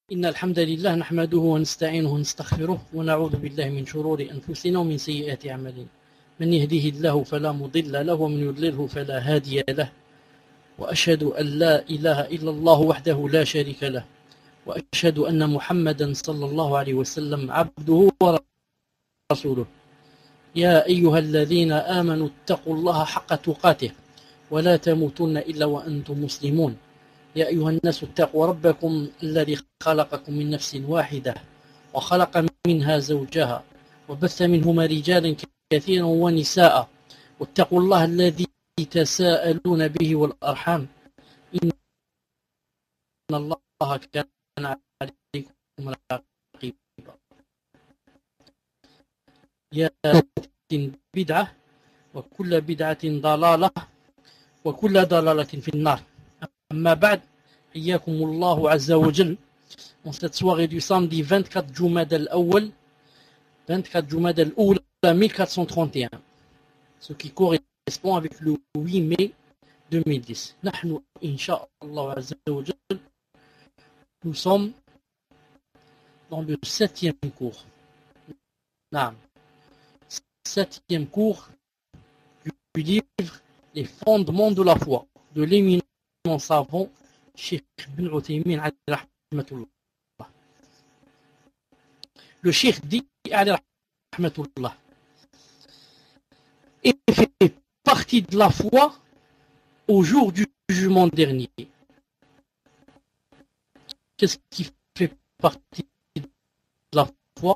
إن الحمد لله نحمده ونستعينه ونستغفره ونعوذ بالله من شرور أنفسنا ومن سيئات أعمالنا من يهديه الله فلا مضل له ومن يضلله فلا هادي له وأشهد أن لا إله إلا الله وحده لا شريك له وأشهد أن محمدا صلى الله عليه وسلم عبده ورسوله يا أيها الذين آمنوا اتقوا الله حق تقاته ولا تموتن إلا وأنتم مسلمون يا أيها الناس اتقوا ربكم الذي خلقكم من نفس واحدة وخلق منها زوجها وبث منهما رجالا كثيرا ونساء واتقوا الله الذي تساءلون به والأرحام إن الله كان عليكم رقيبا يا بدعة وكل بدعة ضلالة وكل ضلالة في النار. أما بعد, Iyyakumullahu Azza wa Jal, en cette soirée du samedi 24 Jumada al-Awwal, 24 Jumada al-Oula 1431, ce qui correspond avec le 8 mai 2010. Nahnu, Inch'Allah Azza wa Jal, nous sommes dans le 7e cours. Naam. 7e cours du livre Les fondements de la foi, de l'éminent savant Cheikh Ibn Uthaymin alayhi rahmatullah. Le Cheikh dit alayhi rahmatullah et fait partie de la foi au jour du jugement dernier. Qu'est-ce qui fait partie de la foi?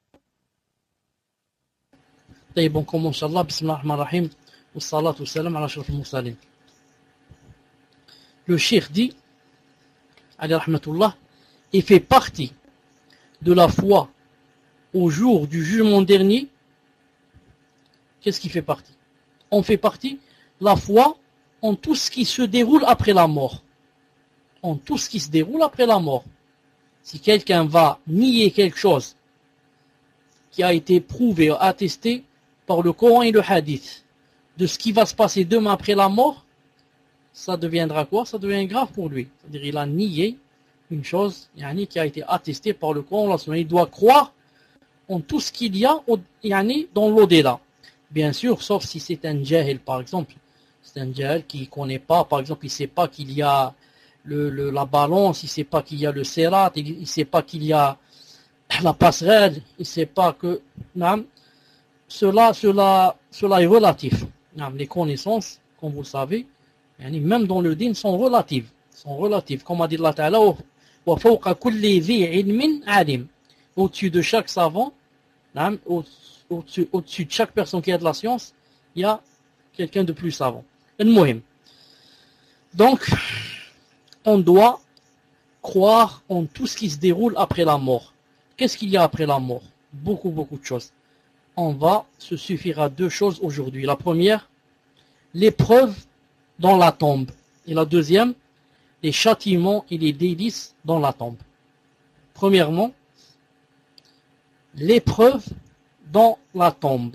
طيب, on commence Inch'Allah. Bismillah ar-Rahman ar-Rahim. Wa salatu wa salam ala ashraf al-mursalin. Le cheikh dit, alayhi rahmatullah, et fait partie de la foi au jour du jugement dernier. Qu'est-ce qui fait partie? On fait partie la foi en tout ce qui se déroule après la mort. En tout ce qui se déroule après la mort. Si quelqu'un va nier quelque chose qui a été prouvé, attesté par le Coran et le Hadith, de ce qui va se passer demain après la mort, ça deviendra quoi? Ça devient grave pour lui. C'est-à-dire il a nié une chose qui a été attestée par le Coran. Il doit croire en tout ce qu'il y a dans l'au-delà. Bien sûr, sauf si c'est un jahil, par exemple. C'est un jahil qui ne connaît pas, par exemple, il ne sait pas qu'il y a la balance, il ne sait pas qu'il y a le sirat, il ne sait pas qu'il y a la passerelle, il ne sait pas que... Cela est relatif. Les connaissances, comme vous le savez, même dans le din, sont relatives. Comme a dit Allah Ta'ala, au-dessus de chaque savant, au-dessus de chaque personne qui a de la science, il y a quelqu'un de plus savant. Donc, on doit croire en tout ce qui se déroule après la mort. Qu'est-ce qu'il y a après la mort? Beaucoup de choses. On va se suffire à deux choses aujourd'hui. La première, l'épreuve dans la tombe. Et la deuxième, les châtiments et les délices dans la tombe. Premièrement, l'épreuve dans la tombe.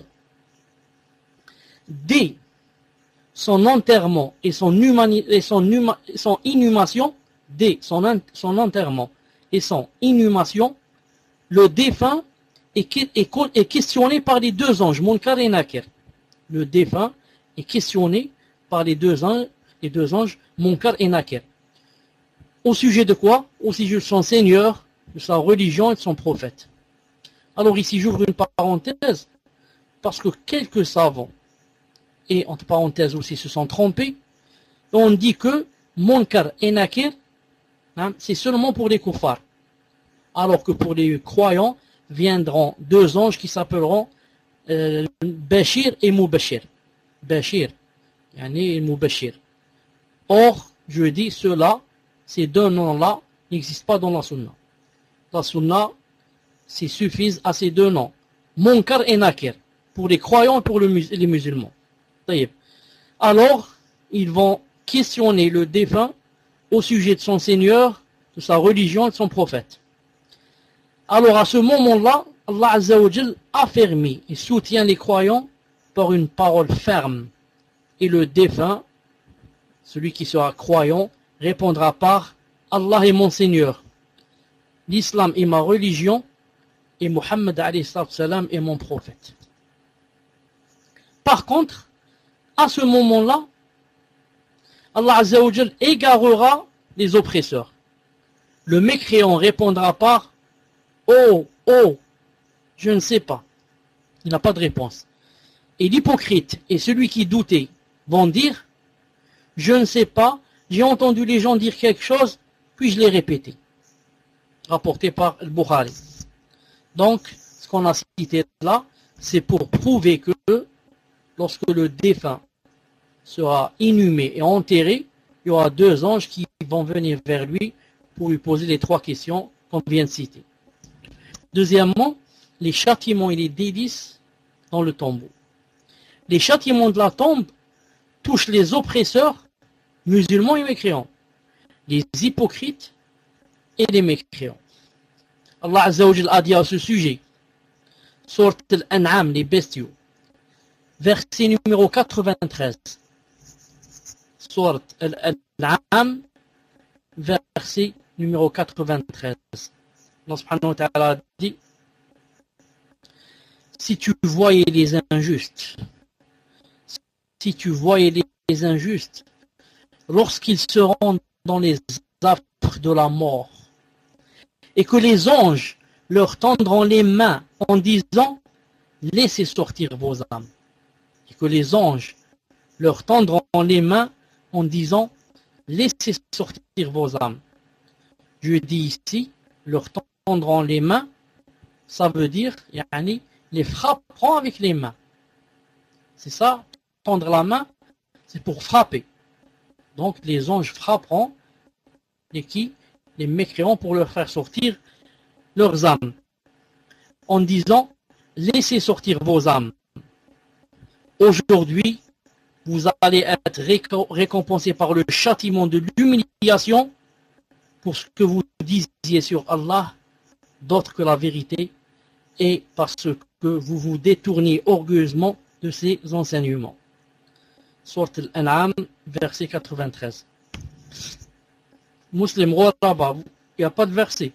Dès son enterrement et son inhumation, dès son enterrement et son inhumation, le défunt est questionné par les deux anges, Munkar et Nakir. Le défunt est questionné par les deux anges, Munkar et Nakir. Au sujet de quoi? Au sujet de son Seigneur, de sa religion et de son prophète. Alors ici, j'ouvre une parenthèse, parce que quelques savants, et entre parenthèses aussi, se sont trompés, on dit que Munkar et Nakir, c'est seulement pour les kuffars. Alors que pour les croyants, viendront deux anges qui s'appelleront Bashir et Mubashir. Bashir, et Mubashir. Or, je dis cela, ces deux noms-là n'existent pas dans la sunna. La sunna, c'est suffisent à ces deux noms. Munkar et Nakir, pour les croyants et pour les musulmans. Alors, ils vont questionner le défunt au sujet de son Seigneur, de sa religion et de son prophète. Alors à ce moment-là, Allah Azza wa Jal affermit et soutient les croyants par une parole ferme. Et le défunt, celui qui sera croyant, répondra par Allah est mon Seigneur. l'islam est ma religion et Mohammed alayhi salam est mon prophète. Par contre, à ce moment-là, Allah Azza wa Jal égarera les oppresseurs. Le mécréant répondra par oh, oh, je ne sais pas. Il n'a pas de réponse. Et l'hypocrite et celui qui doutait vont dire je ne sais pas, j'ai entendu les gens dire quelque chose, puis je l'ai répété. Rapporté par Al-Bukhari. Donc, ce qu'on a cité là, c'est pour prouver que lorsque le défunt sera inhumé et enterré, il y aura deux anges qui vont venir vers lui pour lui poser les trois questions qu'on vient de citer. Deuxièmement, les châtiments et les délices dans le tombeau. Les châtiments de la tombe touchent les oppresseurs, musulmans et mécréants, les hypocrites et les mécréants. Allah Azza wa Jal a dit à ce sujet, Sourate Al-An'am, les bestiaux, verset numéro 93. Sourate Al-An'am, verset numéro 93. Allah subhanahu wa ta'ala a dit, si tu voyais les injustes, lorsqu'ils seront dans les affres de la mort, et que les anges leur tendront les mains en disant laissez sortir vos âmes. Et que les anges leur tendront les mains en disant laissez sortir vos âmes. Je dis ici, leur tendront les mains, ça veut dire, yani, les frapperont avec les mains. C'est ça, tendre la main, c'est pour frapper. Donc les anges frapperont les mécréants pour leur faire sortir leurs âmes. En disant, laissez sortir vos âmes. Aujourd'hui, vous allez être récompensés par le châtiment de l'humiliation pour ce que vous disiez sur Allah, d'autre que la vérité, et parce que vous vous détourniez orgueilleusement de ses enseignements. Sourate Al-An'am, verset 93. Muslim, là-bas, il n'y a pas de verset.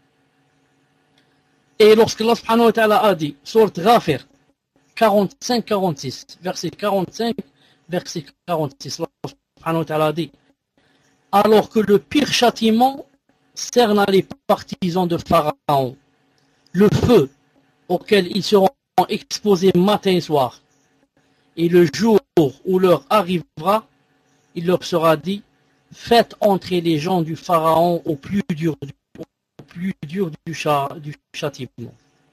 Et lorsque Allah subhanahu wa ta'ala a dit, sourate Ghafir, 45-46, verset 45, verset 46, Allah subhanahu wa ta'ala a dit, alors que le pire châtiment cerne les partisans de Pharaon, le feu auquel ils seront exposés matin et soir, et le jour où l'heure arrivera, il leur sera dit, faites entrer les gens du Pharaon au plus dur du châtiment.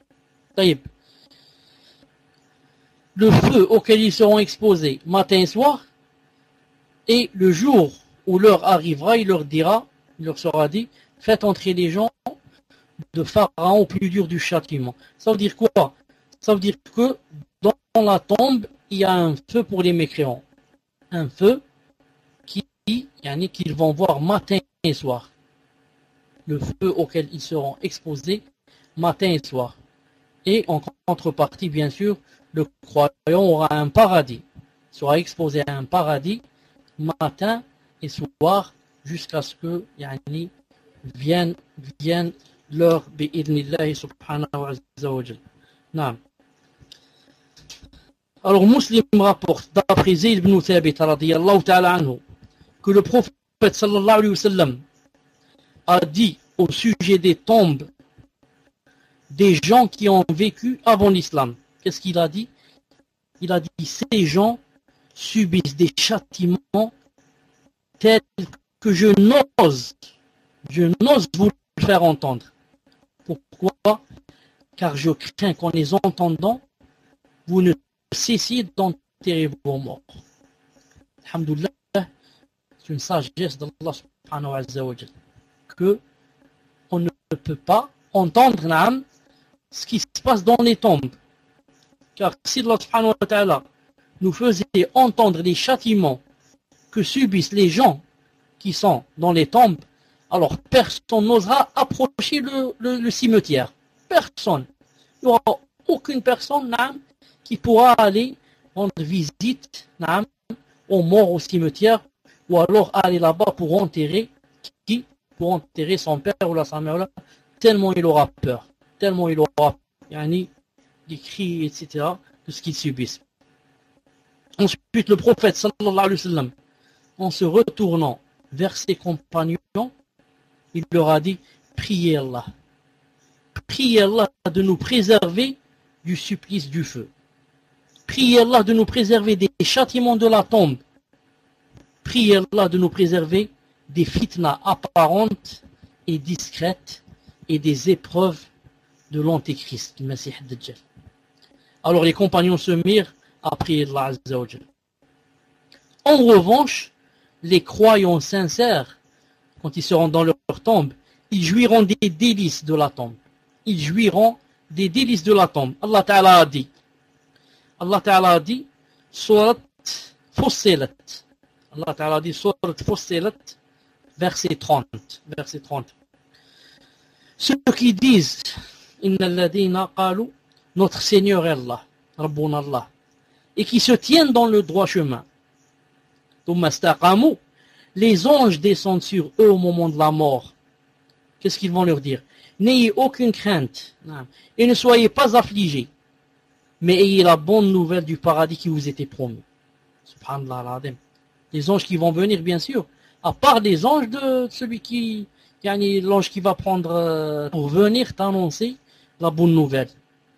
Le feu auquel ils seront exposés matin et soir, et le jour où l'heure arrivera, il leur sera dit, faites entrer les gens de Pharaon au plus dur du châtiment. Ça veut dire quoi? Ça veut dire que dans la tombe, il y a un feu pour les mécréants. Un feu qu'ils vont voir matin et soir. Le feu auquel ils seront exposés matin et soir. Et en contrepartie, bien sûr, le croyant aura un paradis. Il sera exposé à un paradis matin et soir jusqu'à ce que vienne l'heure bi'idnillahi subhanahu wa ta'ala. Naam. Alors Muslim rapporte d'après Zayd ibn Thabit radiyallahu ta'ala anhu que le prophète sallallahu alayhi wa sallam a dit au sujet des tombes des gens qui ont vécu avant l'islam. Qu'est-ce qu'il a dit? Il a dit ces gens subissent des châtiments tels que je n'ose vous le faire entendre. Pourquoi? Car je crains qu'en les entendant, vous ne cessiez d'enterrer vos morts. Alhamdulillah, c'est une sagesse d'Allah subhanahu wa ta'ala que on ne peut pas entendre ce qui se passe dans les tombes. Car si Allah subhanahu wa ta'ala nous faisait entendre les châtiments que subissent les gens qui sont dans les tombes, alors personne n'osera approcher le cimetière. Personne. Il n'y aura aucune personne qui pourra aller rendre visite aux morts au cimetière ou alors aller là-bas pour enterrer son père ou sa mère, tellement il aura peur, tellement il aura yani, des cris, etc., de ce qu'ils subissent. Ensuite, le prophète, sallallahu alayhi wa sallam, en se retournant vers ses compagnons, il leur a dit, priez Allah. Priez Allah de nous préserver du supplice du feu. Priez Allah de nous préserver des châtiments de la tombe. Priez Allah de nous préserver des fitnas apparentes et discrètes et des épreuves de l'antéchrist, le Messie Dajjal. Alors les compagnons se mirent à prier Allah Azza wa Jal. En revanche, les croyants sincères, quand ils seront dans leur tombe, ils jouiront des délices de la tombe. Ils jouiront des délices de la tombe. Allah Ta'ala a dit, Surat Fussilat. Allah Ta'ala a dit, Surat Fussilat, verset 30. Ceux qui disent, Inna alladhina qalu, notre Seigneur est Allah, Rabbuna Allah, et qui se tiennent dans le droit chemin. Les anges descendent sur eux au moment de la mort. Qu'est-ce qu'ils vont leur dire? N'ayez aucune crainte et ne soyez pas affligés, mais ayez la bonne nouvelle du paradis qui vous était promis. Subhanallah al-Azim. Les anges qui vont venir, bien sûr, à part les anges de celui qui, l'ange qui va prendre pour venir t'annoncer la bonne nouvelle.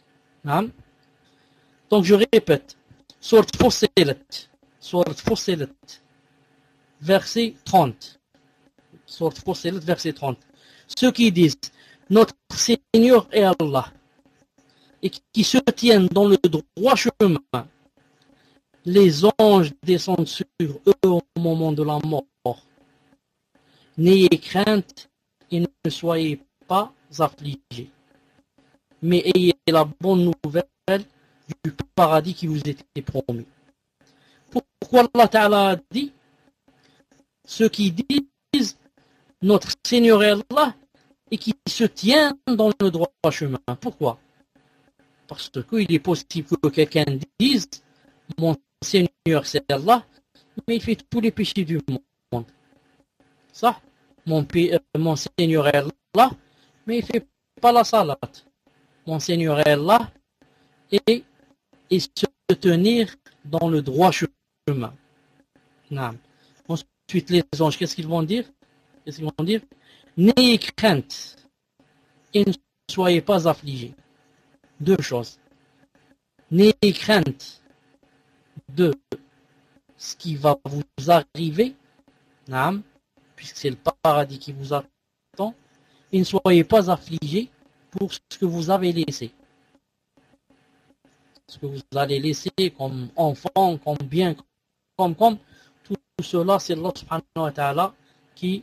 Donc je répète, Surat Fussilat, verset 30. Surat Fussilat, verset 30. Ceux qui disent, notre Seigneur est Allah, et qui se tiennent dans le droit chemin, les anges descendent sur eux au moment de la mort. N'ayez crainte et ne soyez pas affligés, mais ayez la bonne nouvelle du paradis qui vous était promis. Pourquoi Allah Ta'ala a dit, ceux qui disent, notre Seigneur est Allah, et qui se tient dans le droit chemin. Pourquoi? Parce qu'il est possible que quelqu'un dise, mon Seigneur c'est Allah, mais il fait tous les péchés du monde. Ça, mon Seigneur est Allah, mais il ne fait pas la salat. Mon Seigneur est Allah, et se tenir dans le droit chemin. Ensuite, les anges, qu'est-ce qu'ils vont dire? N'ayez crainte et ne soyez pas affligés. Deux choses. N'ayez crainte de ce qui va vous arriver, puisque c'est le paradis qui vous attend, et ne soyez pas affligés pour ce que vous avez laissé. Ce que vous allez laisser comme enfant, comme bien, comme tout cela, c'est Allah subhanahu wa ta'ala qui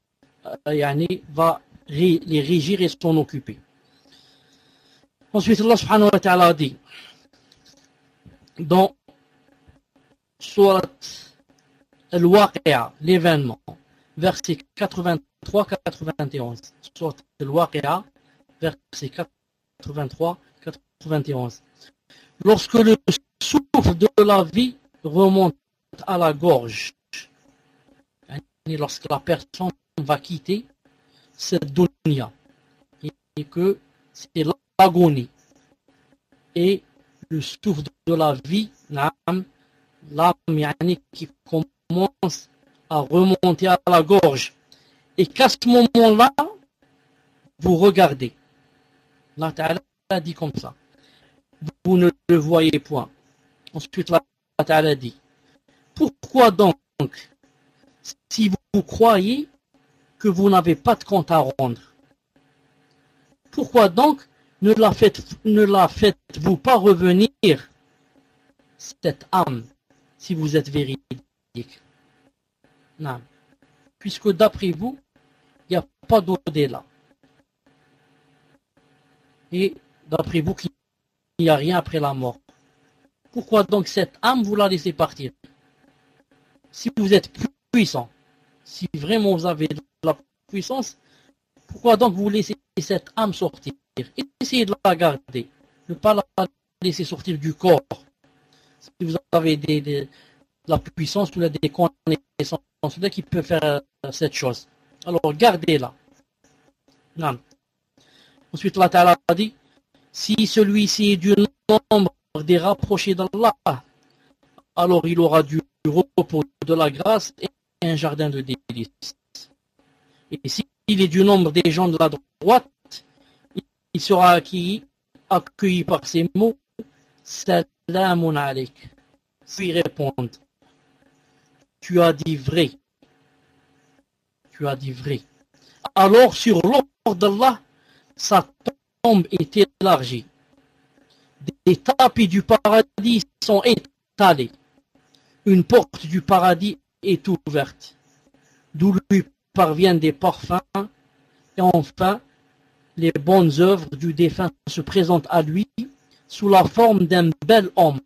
va les régir et s'en occuper. Ensuite, Allah subhanahu wa ta'ala dit dans Surat Al-Waqi'a, l'événement, verset 83-91. Surat Al-Waqi'a, verset 83-91. Lorsque le souffle de la vie remonte à la gorge, lorsque la personne va quitter cette dunya, et que c'est l'agonie et le souffle de la vie, l'âme qui commence à remonter à la gorge, et qu'à ce moment-là vous regardez. Allah Ta'ala dit comme ça, vous ne le voyez point. Ensuite Allah Ta'ala dit, pourquoi donc, si vous croyez que vous n'avez pas de compte à rendre, pourquoi donc ne la faites-vous pas revenir, cette âme, si vous êtes véridique? Non. Puisque d'après vous, il n'y a pas d'au-delà. Et d'après vous, qu'il n'y a rien après la mort. Pourquoi donc cette âme, vous la laissez partir? Si vous êtes puissant, si vraiment vous avez de la puissance, pourquoi donc vous laissez cette âme sortir? Essayez de la garder, ne pas la laisser sortir du corps. Si vous avez de la puissance ou des connaissances qui peuvent faire cette chose, alors gardez-la. Non. Ensuite, Allah Ta'ala a dit, si celui-ci est du nombre des rapprochés d'Allah, alors il aura du repos, de la grâce et un jardin de délices. Et s'il est du nombre des gens de la droite, il sera accueilli par ces mots, Salamun alayk. Puis répondent, tu as dit vrai. Tu as dit vrai. Alors sur l'ordre d'Allah, sa tombe est élargie. Des tapis du paradis sont étalés. Une porte du paradis est ouverte, d'où lui parviennent des parfums, et enfin, les bonnes œuvres du défunt se présentent à lui sous la forme d'un bel homme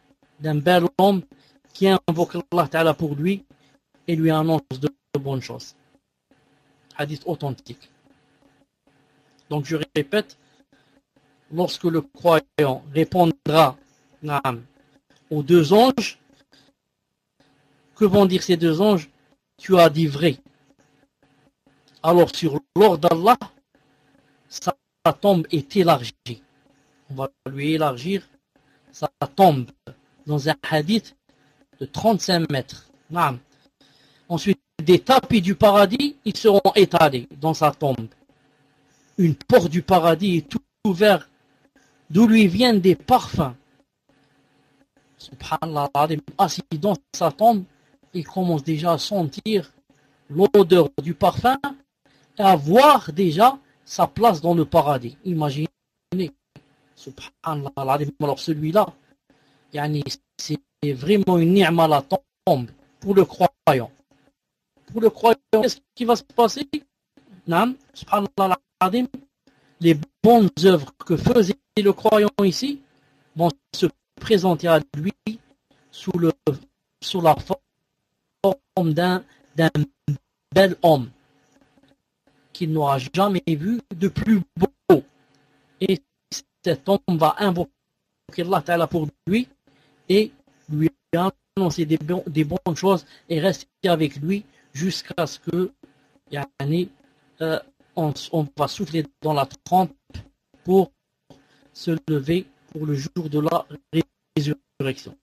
qui invoque Allah Ta'ala pour lui et lui annonce de bonnes choses. Hadith authentique. Donc je répète, lorsque le croyant répondra aux deux anges, que vont dire ces deux anges? Tu as dit vrai. Alors sur l'ordre d'Allah, sa tombe est élargie. On va lui élargir sa tombe dans un hadith de 35 mètres. Ensuite, des tapis du paradis, ils seront étalés dans sa tombe. Une porte du paradis est ouverte, d'où lui viennent des parfums. Subhanallah, assis dans sa tombe, il commence déjà à sentir l'odeur du parfum et à voir déjà sa place dans le paradis. Imaginez, subhanallah, alors celui-là, c'est vraiment une ni'ma la tombe pour le croyant. Pour le croyant, qu'est-ce qui va se passer? Subhanallah, les bonnes œuvres que faisait le croyant ici vont se présenter à lui sous la forme d'un bel homme qu'il n'aura jamais vu de plus beau. Et cet homme va invoquer Allah Ta'ala pour lui et lui annoncer des bonnes choses et rester avec lui jusqu'à ce que on va souffler dans la trempe pour se lever pour le jour de la résurrection.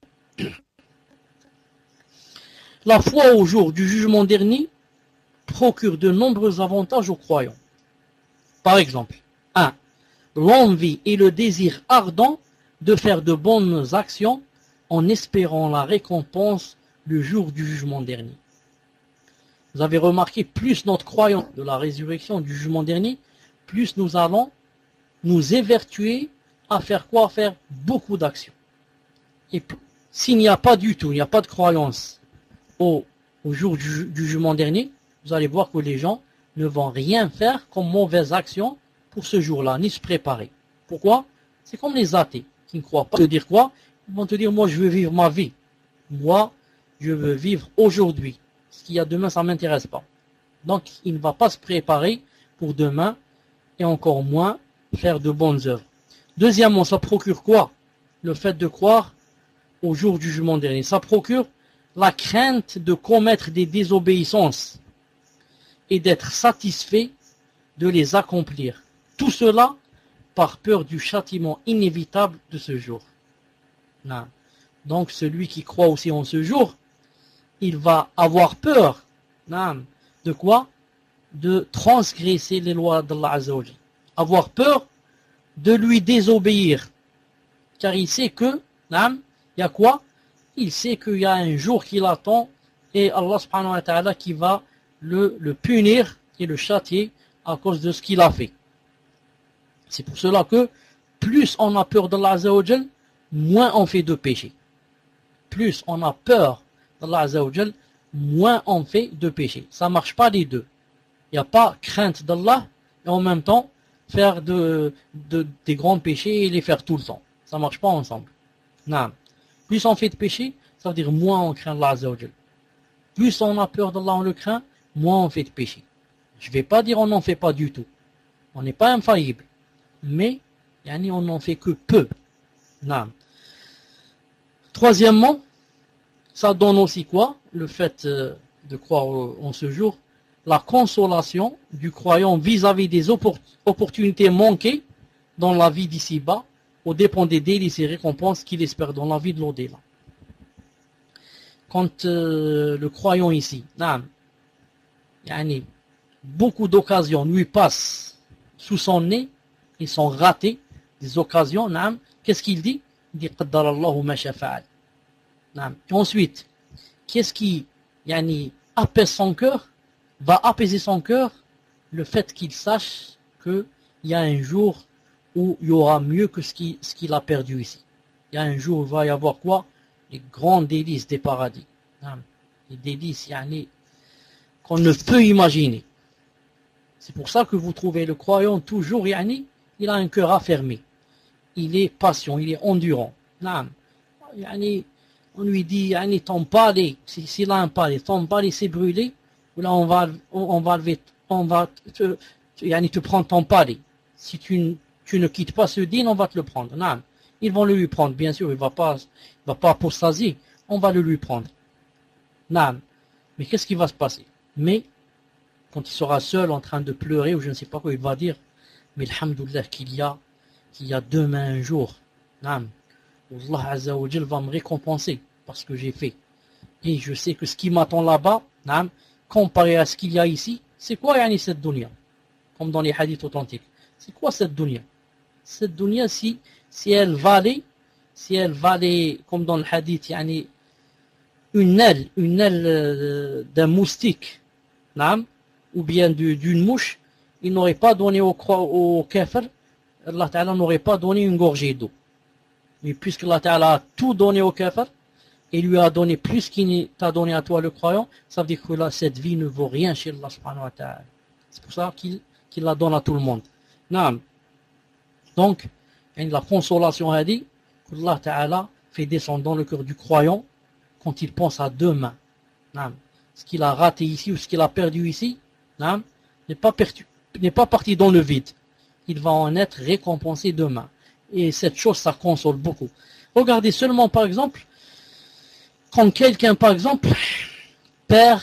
La foi au jour du jugement dernier procure de nombreux avantages aux croyants. Par exemple, 1. L'envie et le désir ardent de faire de bonnes actions en espérant la récompense le jour du jugement dernier. Vous avez remarqué, plus notre croyance de la résurrection du jugement dernier, plus nous allons nous évertuer à faire quoi? À faire beaucoup d'actions. Et s'il n'y a pas du tout, il n'y a pas de croyance au jour du jugement dernier, vous allez voir que les gens ne vont rien faire comme mauvaise action pour ce jour-là, ni se préparer. Pourquoi? C'est comme les athées qui ne croient pas. Te dire quoi? Ils vont te dire, moi je veux vivre ma vie. Moi, je veux vivre aujourd'hui. Ce qu'il y a demain, ça ne m'intéresse pas. Donc, il ne va pas se préparer pour demain et encore moins faire de bonnes œuvres. Deuxièmement, ça procure quoi? Le fait de croire au jour du jugement dernier. Ça procure la crainte de commettre des désobéissances et d'être satisfait de les accomplir. Tout cela par peur du châtiment inévitable de ce jour. Non. Donc celui qui croit aussi en ce jour, il va avoir peur. Non. De quoi? De transgresser les lois d'Allah Azza wa Jalla. Avoir peur de lui désobéir. Car il sait que, non, il y a quoi? Il sait qu'il y a un jour qui l'attend et Allah subhanahu wa ta'ala qui va le punir et le châtier à cause de ce qu'il a fait. C'est pour cela que plus on a peur d'Allah Azza wa Jal, moins on fait de péché. Plus on a peur d'Allah Azza wa Jal, moins on fait de péché. Ça ne marche pas les deux. Il n'y a pas crainte d'Allah et en même temps faire des grands péchés et les faire tout le temps. Ça ne marche pas ensemble. Non. Plus on fait de péché, ça veut dire moins on craint Allah Azza wa Jal. Plus on a peur d'Allah, on le craint, moins on fait de péché. Je ne vais pas dire on n'en fait pas du tout. On n'est pas infaillible. Mais, on n'en fait que peu. Non. Troisièmement, ça donne aussi quoi? Le fait de croire en ce jour, la consolation du croyant vis-à-vis des opportunités manquées dans la vie d'ici-bas, aux dépens des délices et récompenses qu'il espère dans la vie de l'au-delà. Quand le croyant ici, beaucoup d'occasions lui passent sous son nez, ils sont ratés, des occasions, qu'est-ce qu'il dit? Il dit qaddara Allahu ma sha fa'al. Ensuite, qu'est-ce qui apaise son cœur? Va apaiser son cœur le fait qu'il sache qu'il y a un jour où il y aura mieux que ce qu'il a perdu ici. Il y a un jour où il va y avoir quoi? Les grands délices des paradis. Les délices qu'on ne peut imaginer. C'est pour ça que vous trouvez le croyant toujours, il a un cœur affermé. Il est patient, il est endurant. On lui dit, ton palais, s'il a un palais, ton palais s'est brûlé, là on va te prendre ton palais. Si tu ne quittes pas ce dîne, on va te le prendre. Ils vont le lui prendre, bien sûr, il va pas apostasier, on va le lui prendre. Mais qu'est-ce qui va se passer? Mais quand il sera seul en train de pleurer, ou je ne sais pas quoi, il va dire, mais alhamdoulilah qu'il y a demain un jour, Allah Azza wa Jal va me récompenser parce que j'ai fait. Et je sais que ce qui m'attend là-bas, comparé à ce qu'il y a ici, c'est quoi cette dunya? Comme dans les hadiths authentiques. C'est quoi cette dunya? Cette dunya, si elle valait, comme dans le hadith, une aile d'un moustique, ou bien d'une mouche, il n'aurait pas donné au kafir, Allah Ta'ala n'aurait pas donné une gorgée d'eau. Mais puisque Allah Ta'ala a tout donné au kafir, et lui a donné plus qu'il t'a donné à toi le croyant, ça veut dire que là, cette vie ne vaut rien chez Allah subhanahu wa ta'ala. C'est pour ça qu'il la donne à tout le monde. Donc, la consolation a dit qu'Allah Ta'ala fait descendre dans le cœur du croyant quand il pense à demain. Ce qu'il a raté ici ou ce qu'il a perdu ici n'est pas parti dans le vide. Il va en être récompensé demain. Et cette chose, ça console beaucoup. Regardez seulement, par exemple, quand quelqu'un, par exemple, perd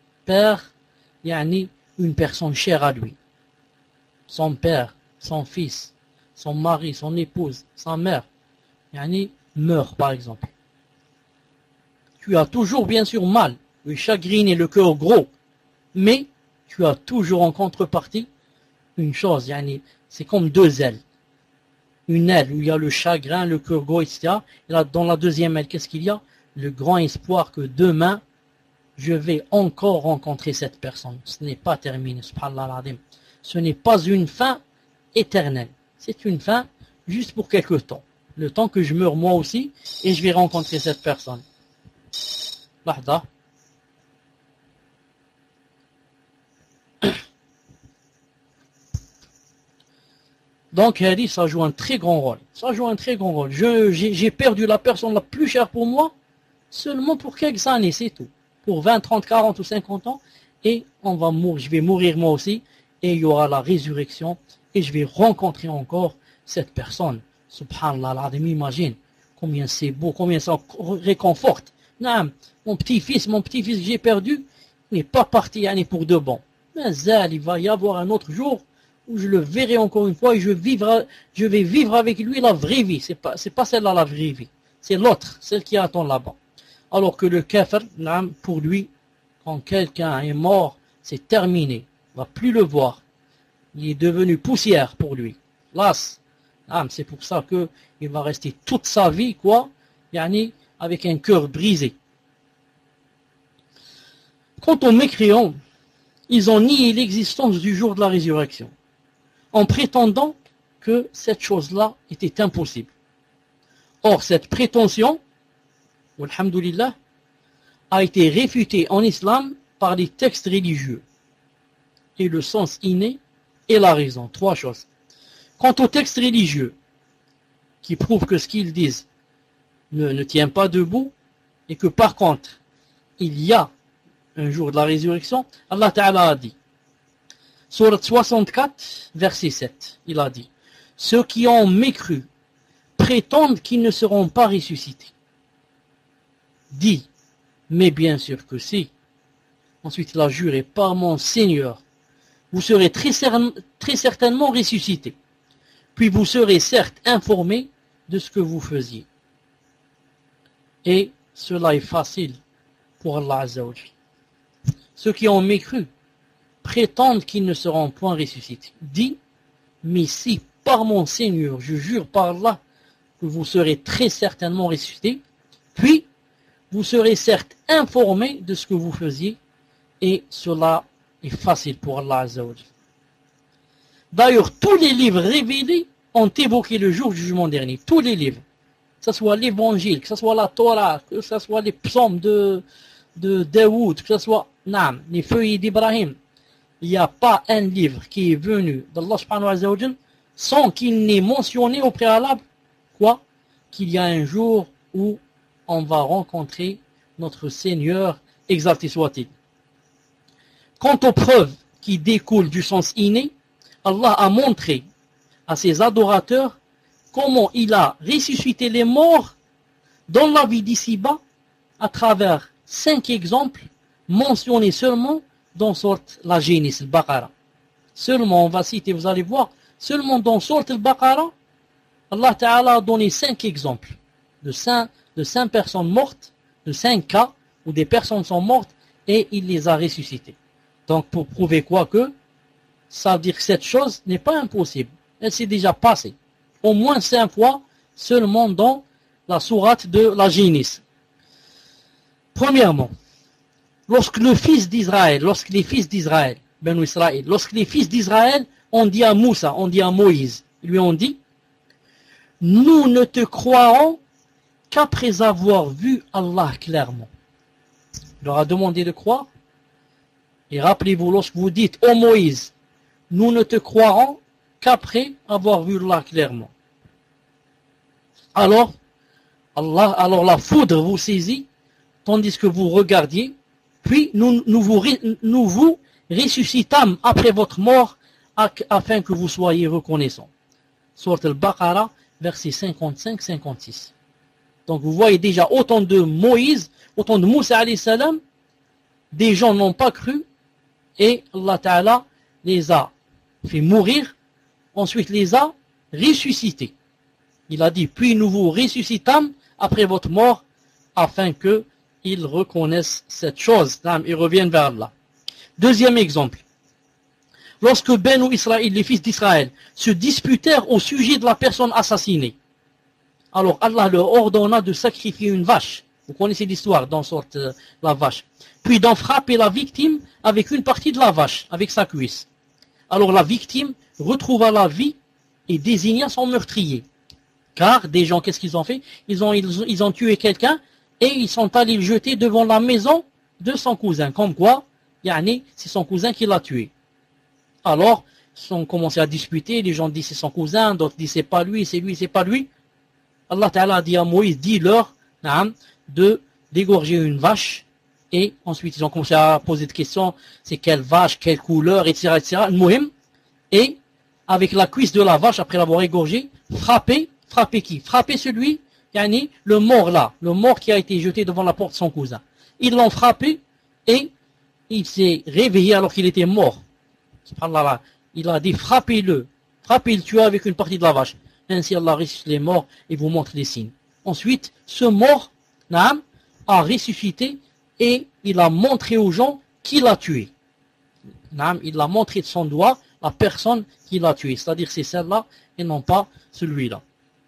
une personne chère à lui. Son père, son fils, son mari, son épouse, sa mère, meurt, par exemple. Tu as toujours, bien sûr, mal, le chagrin et le cœur gros, mais tu as toujours en contrepartie une chose, c'est comme deux ailes. Une aile où il y a le chagrin, le cœur gros, etc. Et là, dans la deuxième aile, qu'est-ce qu'il y a? Le grand espoir que demain, je vais encore rencontrer cette personne. Ce n'est pas terminé, subhanallah al-azim. Ce n'est pas une fin éternelle. C'est une fin juste pour quelque temps. Le temps que je meurs moi aussi, et je vais rencontrer cette personne. Lahda. Donc, Hadi, ça joue un très grand rôle. Ça joue un très grand rôle. J'ai perdu la personne la plus chère pour moi, seulement pour quelques années, c'est tout. Pour 20, 30, 40 ou 50 ans, et on va mourir, je vais mourir moi aussi, et il y aura la résurrection, et je vais rencontrer encore cette personne. Subhanallah, al-Azim, imagine combien c'est beau, combien ça réconforte. Non, mon petit-fils que j'ai perdu, n'est pas parti pour de bon. Mais il va y avoir un autre jour où je le verrai encore une fois et je vais vivre avec lui la vraie vie. C'est pas celle-là la vraie vie. C'est l'autre, celle qui attend là-bas. Alors que le kafir, pour lui, quand quelqu'un est mort, c'est terminé. Il ne va plus le voir. Il est devenu poussière pour lui. Las. C'est pour ça qu'il va rester toute sa vie, avec un cœur brisé. Quant aux mécréants, ils ont nié l'existence du jour de la résurrection, en prétendant que cette chose-là était impossible. Or, cette prétention, alhamdoulilah, a été réfutée en islam par les textes religieux, et le sens inné et la raison. Trois choses. Quant aux textes religieux, qui prouvent que ce qu'ils disent ne tient pas debout, et que par contre, il y a un jour de la résurrection, Allah Ta'ala a dit, Sourate 64, verset 7, il a dit, ceux qui ont mécru prétendent qu'ils ne seront pas ressuscités. Dit, mais bien sûr que si. Ensuite, il a juré par mon Seigneur, vous serez très certainement ressuscité. Puis vous serez certes informés de ce que vous faisiez. Et cela est facile pour Allah Azza wa Jalla. Ceux qui ont mécru prétendent qu'ils ne seront point ressuscités. Dit, mais si par mon Seigneur, je jure par Allah, que vous serez très certainement ressuscités, puis vous serez certes informés de ce que vous faisiez, et cela est facile pour Allah Azza wa Jalla. D'ailleurs, tous les livres révélés ont évoqué le jour du jugement dernier. Tous les livres. Que ce soit l'évangile, que ce soit la Torah, que ce soit les psaumes de Daoud, que ce soit les feuilles d'Ibrahim. Il n'y a pas un livre qui est venu d'Allah subhanahu wa ta'ala sans qu'il n'ait mentionné au préalable quoi? Qu'il y a un jour où on va rencontrer notre Seigneur, exalté soit-il. Quant aux preuves qui découlent du sens inné, Allah a montré à ses adorateurs comment il a ressuscité les morts dans la vie d'ici-bas à travers 5 exemples mentionnés seulement dans sorte la Génis, le Baqara. Seulement, on va citer, vous allez voir, seulement dans sorte le Baqara, Allah Ta'ala a donné 5 exemples de 5 personnes mortes, de 5 cas où des personnes sont mortes et il les a ressuscitées. Donc pour prouver quoi que, ça veut dire que cette chose n'est pas impossible. Elle s'est déjà passée. Au moins 5 fois seulement dans la sourate de la Génis. Premièrement, lorsque les fils d'Israël, lorsque les fils d'Israël ont dit à Moussa, ont dit à Moïse, ils lui ont dit, nous ne te croirons qu'après avoir vu Allah clairement. Il leur a demandé de croire. Et rappelez-vous, lorsque vous dites, ô Moïse, nous ne te croirons qu'après avoir vu Allah clairement. Alors la foudre vous saisit, tandis que vous regardiez, puis nous vous ressuscitâmes après votre mort, afin que vous soyez reconnaissants. Sourate al-Baqarah, versets 55-56. Donc vous voyez déjà autant de Moïse, autant de Moussa alayhi salam, des gens n'ont pas cru, et Allah Ta'ala les a fait mourir, ensuite les a ressuscités. Il a dit, puis nous vous ressuscitâmes après votre mort, afin qu'ils reconnaissent cette chose, et reviennent vers Allah. Deuxième exemple. Lorsque Benu Israël, les fils d'Israël, se disputèrent au sujet de la personne assassinée, alors Allah leur ordonna de sacrifier une vache. Vous connaissez l'histoire dans sorte la vache. Puis d'en frapper la victime avec une partie de la vache, avec sa cuisse. Alors la victime retrouva la vie et désigna son meurtrier. Car des gens, qu'est-ce qu'ils ont fait? Ils ont tué quelqu'un et ils sont allés le jeter devant la maison de son cousin. Comme quoi, c'est son cousin qui l'a tué. Alors, ils ont commencé à disputer, les gens disent c'est son cousin, d'autres disent c'est pas lui, c'est pas lui. Allah Ta'ala a dit à Moïse, dis-leur de d'égorger une vache, et ensuite ils ont commencé à poser des questions, c'est quelle vache, quelle couleur, etc. Et avec la cuisse de la vache, après l'avoir égorgée, frapper qui? Frapper celui, le mort là, le mort qui a été jeté devant la porte de son cousin. Ils l'ont frappé, et il s'est réveillé alors qu'il était mort. Subhanallah, il a dit frappez-le, tuez avec une partie de la vache. Ainsi Allah ressuscite les morts et vous montre les signes. Ensuite, ce mort a ressuscité et il a montré aux gens qui l'a tué. Il a montré de son doigt la personne qui l'a tué. C'est-à-dire c'est celle-là et non pas celui-là.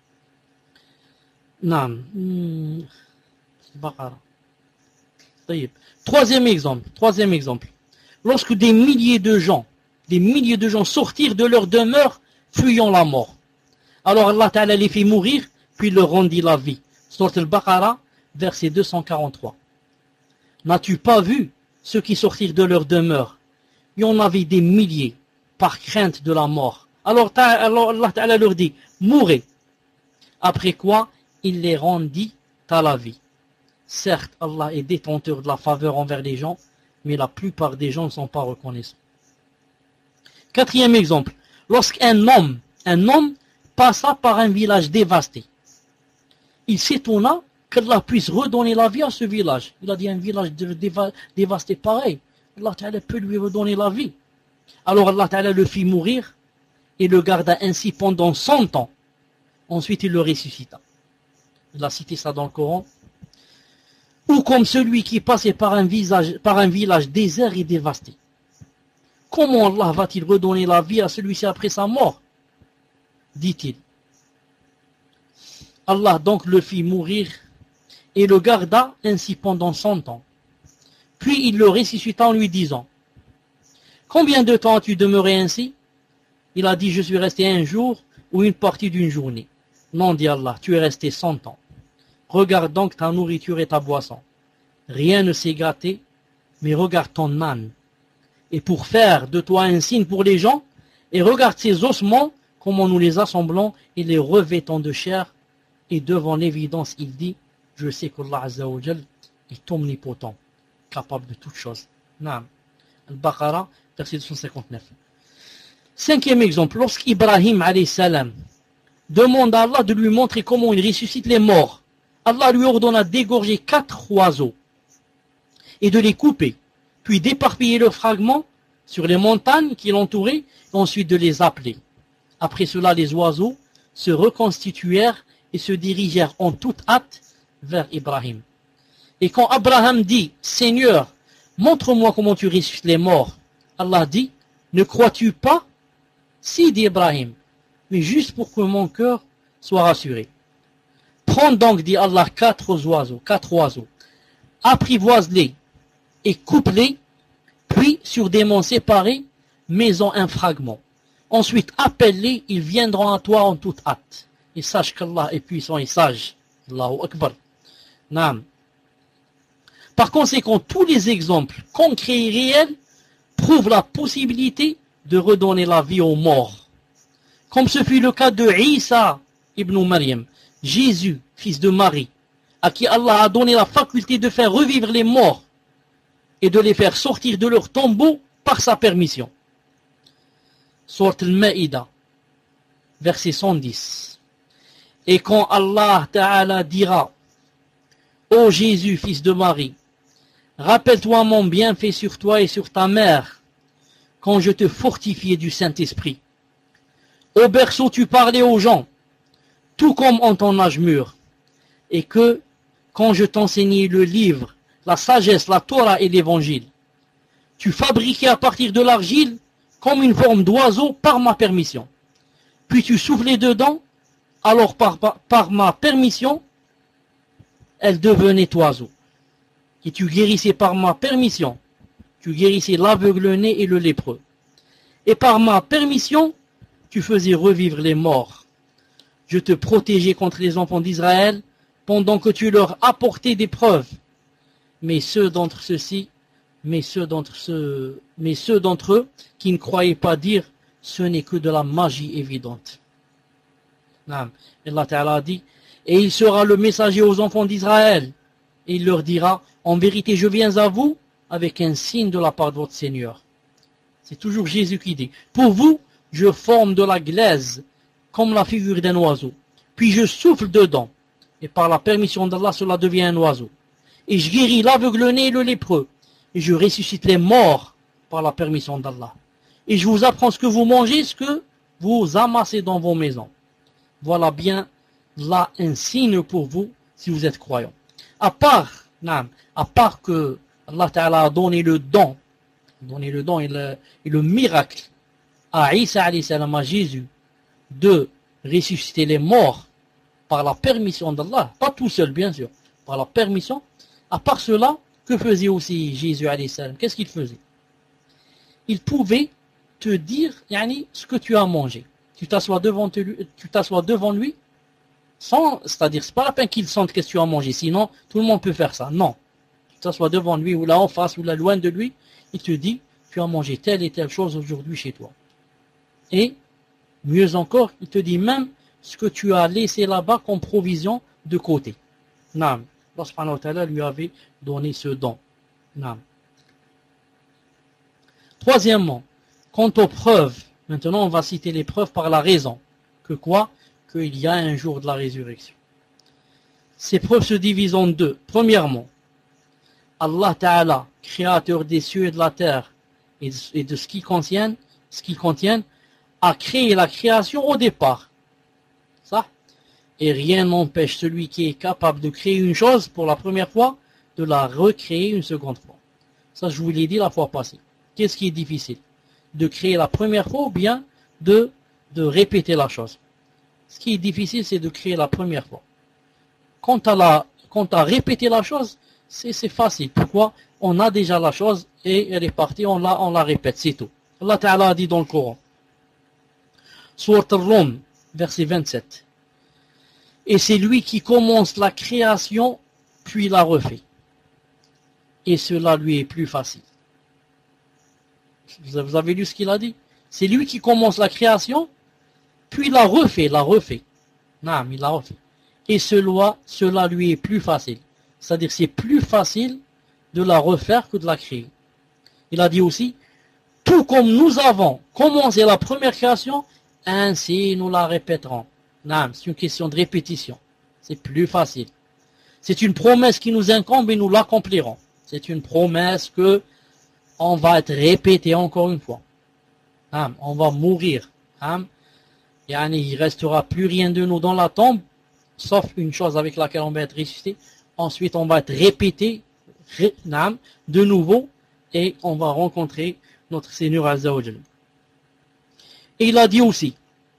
Troisième exemple. Lorsque des milliers de gens sortirent de leur demeure fuyant la mort. Alors Allah Ta'ala les fit mourir, puis leur rendit la vie. Sourate al-Baqarah, verset 243. N'as-tu pas vu ceux qui sortirent de leur demeure? Il y en avait des milliers, par crainte de la mort. Alors Allah Ta'ala leur dit, mourez. Après quoi, il les rendit à la vie. Certes, Allah est détenteur de la faveur envers les gens, mais la plupart des gens ne sont pas reconnaissants. Quatrième exemple. Lorsqu'un homme passa par un village dévasté, il s'étonna qu'Allah puisse redonner la vie à ce village. Il a dit un village dévasté pareil. Allah Ta'ala peut lui redonner la vie. Alors Allah Ta'ala le fit mourir et le garda ainsi pendant 100 ans. Ensuite il le ressuscita. Il a cité ça dans le Coran. Ou comme celui qui passait par un village désert et dévasté. Comment Allah va-t-il redonner la vie à celui-ci après sa mort? Dit-il. Allah donc le fit mourir et le garda ainsi pendant 100 ans. Puis il le ressuscita en lui disant: combien de temps as-tu demeuré ainsi? Il a dit: je suis resté un jour ou une partie d'une journée. Non, dit Allah, tu es resté 100 ans. Regarde donc ta nourriture et ta boisson. Rien ne s'est gâté, mais regarde ton âne. Et pour faire de toi un signe pour les gens, et regarde ces ossements, comment nous les assemblons et les revêtons de chair. Et devant l'évidence, il dit: je sais qu'Allah Azza wa Jal est omnipotent, capable de toutes choses. Naam. Al-Baqarah, verset 259. Cinquième exemple, lorsqu'Ibrahim alayhi salam demande à Allah de lui montrer comment il ressuscite les morts, Allah lui ordonna d'égorger 4 oiseaux et de les couper, puis d'éparpiller leurs fragments sur les montagnes qui l'entouraient, et ensuite de les appeler. Après cela, les oiseaux se reconstituèrent et se dirigèrent en toute hâte vers Ibrahim. Et quand Abraham dit: Seigneur, montre-moi comment tu ressuscites les morts, Allah dit: ne crois-tu pas? Si, dit Ibrahim, mais juste pour que mon cœur soit rassuré. Prends donc, dit Allah, 4 oiseaux, apprivoise-les et coupe-les, puis sur des monts séparés, mets-en un fragment. Ensuite, appelle-les, ils viendront à toi en toute hâte. Et sache qu'Allah est puissant et sage. Allahu Akbar. Naam. Par conséquent, tous les exemples concrets et réels prouvent la possibilité de redonner la vie aux morts. Comme ce fut le cas de Isa ibn Maryam, Jésus, fils de Marie, à qui Allah a donné la faculté de faire revivre les morts et de les faire sortir de leur tombeau par sa permission. Sourate Al-Ma'idah, verset 110. Et quand Allah Ta'ala dira: ô Jésus, fils de Marie, rappelle-toi mon bienfait sur toi et sur ta mère, quand je te fortifiais du Saint-Esprit. Au berceau tu parlais aux gens, tout comme en ton âge mûr, et que, quand je t'enseignais le livre, la sagesse, la Torah et l'évangile, tu fabriquais à partir de l'argile comme une forme d'oiseau par ma permission. Puis tu soufflais dedans, alors par ma permission, elle devenait oiseau. Et tu guérissais par ma permission, tu guérissais l'aveugle-né et le lépreux. Et par ma permission, tu faisais revivre les morts. Je te protégeais contre les enfants d'Israël pendant que tu leur apportais des preuves. Mais ceux d'entre eux qui ne croyaient pas dire: ce n'est que de la magie évidente. Allah Ta'ala a dit: et il sera le messager aux enfants d'Israël. Et il leur dira: en vérité, je viens à vous avec un signe de la part de votre Seigneur. C'est toujours Jésus qui dit: pour vous, je forme de la glaise comme la figure d'un oiseau. Puis je souffle dedans. Et par la permission d'Allah, cela devient un oiseau. Et je guéris l'aveugle-né et le lépreux. Et je ressuscite les morts par la permission d'Allah. Et je vous apprends ce que vous mangez, ce que vous amassez dans vos maisons. Voilà bien là un signe pour vous si vous êtes croyants. À part que Allah Ta'ala a donné le don et le miracle à Isa alayhi salam, à Jésus, de ressusciter les morts par la permission d'Allah, pas tout seul bien sûr, par la permission. À part cela, que faisait aussi Jésus alayhi salam? Qu'est-ce qu'il faisait? Il pouvait te dire ce que tu as mangé. Tu t'assois devant lui, c'est-à-dire c'est pas la peine qu'il sente qu'est-ce que tu as mangé, sinon tout le monde peut faire ça. Non, tu t'assois devant lui ou là en face ou là loin de lui, il te dit: tu as mangé telle et telle chose aujourd'hui chez toi. Et mieux encore, il te dit même ce que tu as laissé là-bas comme provision de côté. Naam. Allah subhanahu wa ta'ala lui avait donné ce don. Naam. Troisièmement, quant aux preuves, maintenant on va citer les preuves par la raison. Que quoi? Qu'il y a un jour de la résurrection. Ces preuves se divisent en deux. Premièrement, Allah Ta'ala, créateur des cieux et de la terre, et de ce qu'ils contiennent, a créé la création au départ. Ça. Et rien n'empêche celui qui est capable de créer une chose pour la première fois, de la recréer une seconde fois. Ça, je vous l'ai dit la fois passée. Qu'est-ce qui est difficile? De créer la première fois ou bien de répéter la chose? Ce qui est difficile, c'est de créer la première fois. Quant à répéter la chose, c'est facile. Pourquoi? On a déjà la chose et elle est partie, on la répète, c'est tout. Allah Ta'ala a dit dans le Coran. Sourate Ar-Rum, verset 27. Et c'est lui qui commence la création, puis la refait. Et cela lui est plus facile. Vous avez lu ce qu'il a dit? C'est lui qui commence la création, puis la refait. Non, il la refait. Et cela lui est plus facile. C'est-à-dire c'est plus facile de la refaire que de la créer. Il a dit aussi, tout comme nous avons commencé la première création, ainsi nous la répéterons. Non, c'est une question de répétition. C'est plus facile. C'est une promesse qui nous incombe et nous l'accomplirons. C'est une promesse que on va être répété encore une fois. On va mourir. Il restera plus rien de nous dans la tombe, sauf une chose avec laquelle on va être ressuscité. Ensuite, on va être répété de nouveau et on va rencontrer notre Seigneur Azza wa Jalla. Et il a dit aussi,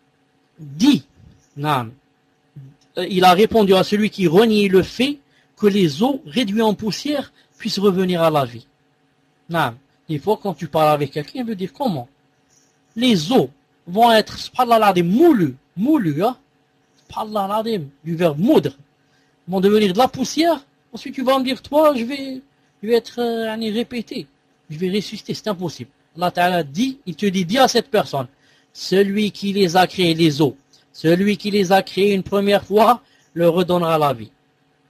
il a répondu à celui qui reniait le fait que les os réduits en poussière puissent revenir à la vie. Des fois, quand tu parles avec quelqu'un, il veut dire comment? Les os vont être, subhanallah, moulus, subhanallah, du verbe moudre, vont devenir de la poussière. Ensuite, tu vas me dire, toi, je vais être répété, je vais ressusciter, c'est impossible. Allah Ta'ala dit, il te dit à cette personne, celui qui les a créés, les os, celui qui les a créés une première fois, leur redonnera la vie.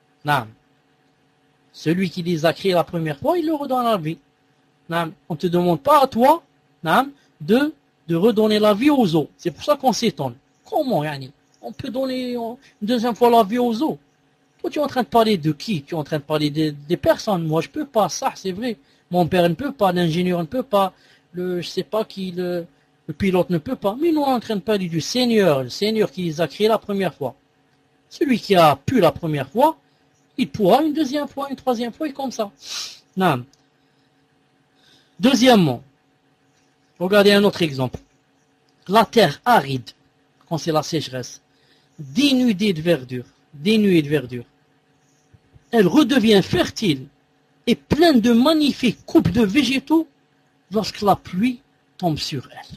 Celui qui les a créés la première fois, il leur redonnera la vie. On ne te demande pas à toi de redonner la vie aux os. C'est pour ça qu'on s'étonne. Comment, on peut donner une deuxième fois la vie aux os? Toi, tu es en train de parler de qui? Tu es en train de parler des personnes. Moi, je ne peux pas. Ça, c'est vrai. Mon père ne peut pas. L'ingénieur ne peut pas. Je sais pas qui, le pilote ne peut pas. Mais nous, on est en train de parler du Seigneur. Le Seigneur qui les a créés la première fois. Celui qui a pu la première fois, il pourra une deuxième fois, une troisième fois, et comme ça. Deuxièmement, regardez un autre exemple. La terre aride, quand c'est la sécheresse, dénudée de verdure, elle redevient fertile et pleine de magnifiques coupes de végétaux lorsque la pluie tombe sur elle.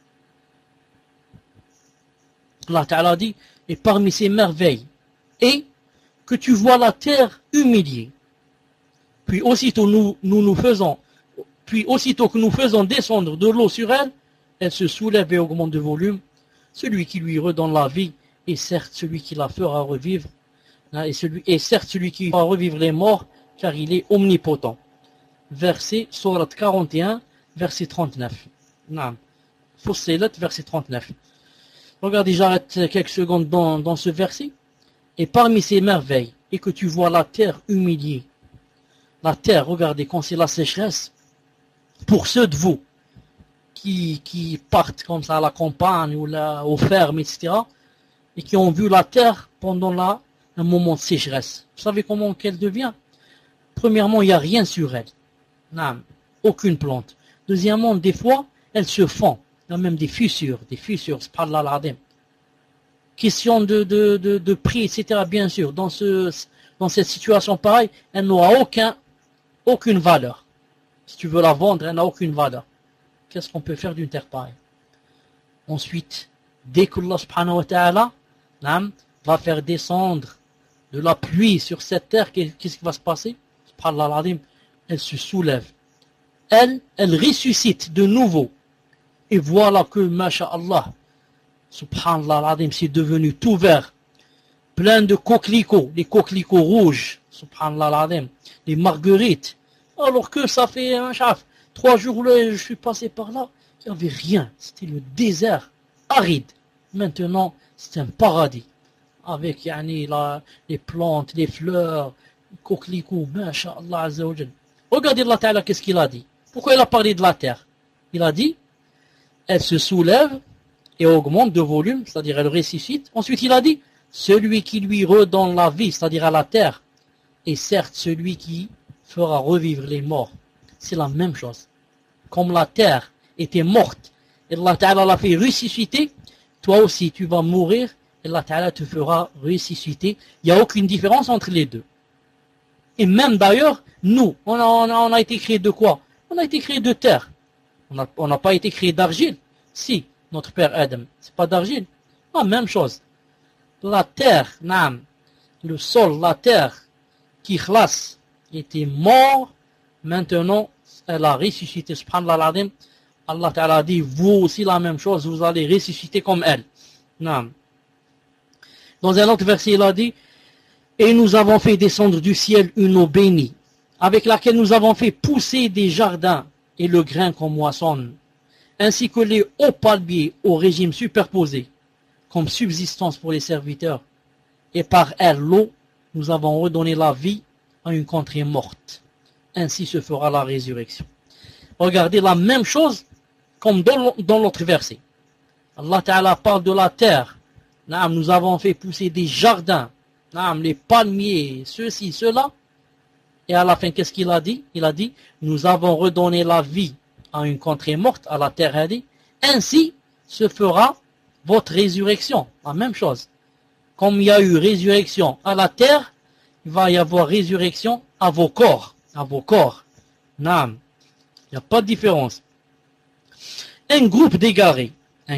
Allah Ta'ala dit, et parmi ces merveilles, et que tu vois la terre humiliée. Puis aussitôt que nous faisons descendre de l'eau sur elle, elle se soulève et augmente de volume. Celui qui lui redonne la vie est certes celui qui la fera revivre, et certes celui qui fera revivre les morts, car il est omnipotent. Verset Sourate 41, verset 39. Fussilat, verset 39. Regardez, j'arrête quelques secondes dans ce verset. Et parmi ces merveilles, et que tu vois la terre humiliée. La terre, regardez, quand c'est la sécheresse, pour ceux de vous qui partent comme ça à la campagne ou aux fermes, etc., et qui ont vu la terre pendant un moment de sécheresse. Vous savez comment qu'elle devient? Premièrement, il n'y a rien sur elle. Aucune plante. Deuxièmement, des fois, elle se fend. Il y a même des fissures, subhanallah al-azim. Question de prix, etc., bien sûr. Dans cette situation pareille, elle n'aura aucune valeur. Si tu veux la vendre, elle n'a aucune valeur. Qu'est-ce qu'on peut faire d'une terre pareille? Ensuite, dès que Allah subhanahu wa ta'ala va faire descendre de la pluie sur cette terre, qu'est-ce qui va se passer? Subhanallah al-azim, elle se soulève. Elle ressuscite de nouveau. Et voilà que, masha'Allah, subhanallah al-azim, c'est devenu tout vert. Plein de coquelicots, les coquelicots rouges, subhanallah al-azim, les marguerites. Alors que ça fait 3 jours là, je suis passé par là, il n'y avait rien. C'était le désert aride. Maintenant, c'est un paradis. Avec les plantes, les fleurs, les coquelicots, masha'Allah azza wa jal. Regardez Allah Ta'ala, qu'est-ce qu'il a dit. Pourquoi il a parlé de la terre? Il a dit, elle se soulève et augmente de volume, c'est-à-dire elle ressuscite. Ensuite, il a dit, celui qui lui redonne la vie, c'est-à-dire à la terre, est certes celui qui fera revivre les morts. C'est la même chose. Comme la terre était morte, et Allah Ta'ala l'a fait ressusciter, toi aussi tu vas mourir, et Allah Ta'ala te fera ressusciter. Il n'y a aucune différence entre les deux. Et même d'ailleurs, nous, on a été créé de quoi? On a été créé de terre. On n'a pas été créé d'argile. Si, notre père Adam, c'est pas d'argile. La même chose. La terre, naam, le sol, la terre, qui khlas, était mort, maintenant, elle a ressuscité. Subhanallah al-Azim. Allah Ta'ala a dit, vous aussi la même chose, vous allez ressusciter comme elle. Naam. Dans un autre verset, il a dit, et nous avons fait descendre du ciel une eau bénie, avec laquelle nous avons fait pousser des jardins et le grain qu'on moissonne, ainsi que les hauts palmiers au régime superposé, comme subsistance pour les serviteurs. Et par elle, l'eau, nous avons redonné la vie à une contrée morte. Ainsi se fera la résurrection. Regardez la même chose comme dans l'autre verset. Allah Ta'ala parle de la terre. Nous avons fait pousser des jardins. Les palmiers, ceci, cela. Et à la fin, qu'est-ce qu'il a dit? Il a dit, nous avons redonné la vie à une contrée morte, à la terre. Elle dit, ainsi se fera votre résurrection. La même chose. Comme il y a eu résurrection à la terre, il va y avoir résurrection à vos corps. À vos corps. Naam. Il n'y a pas de différence. Un groupe d'égarés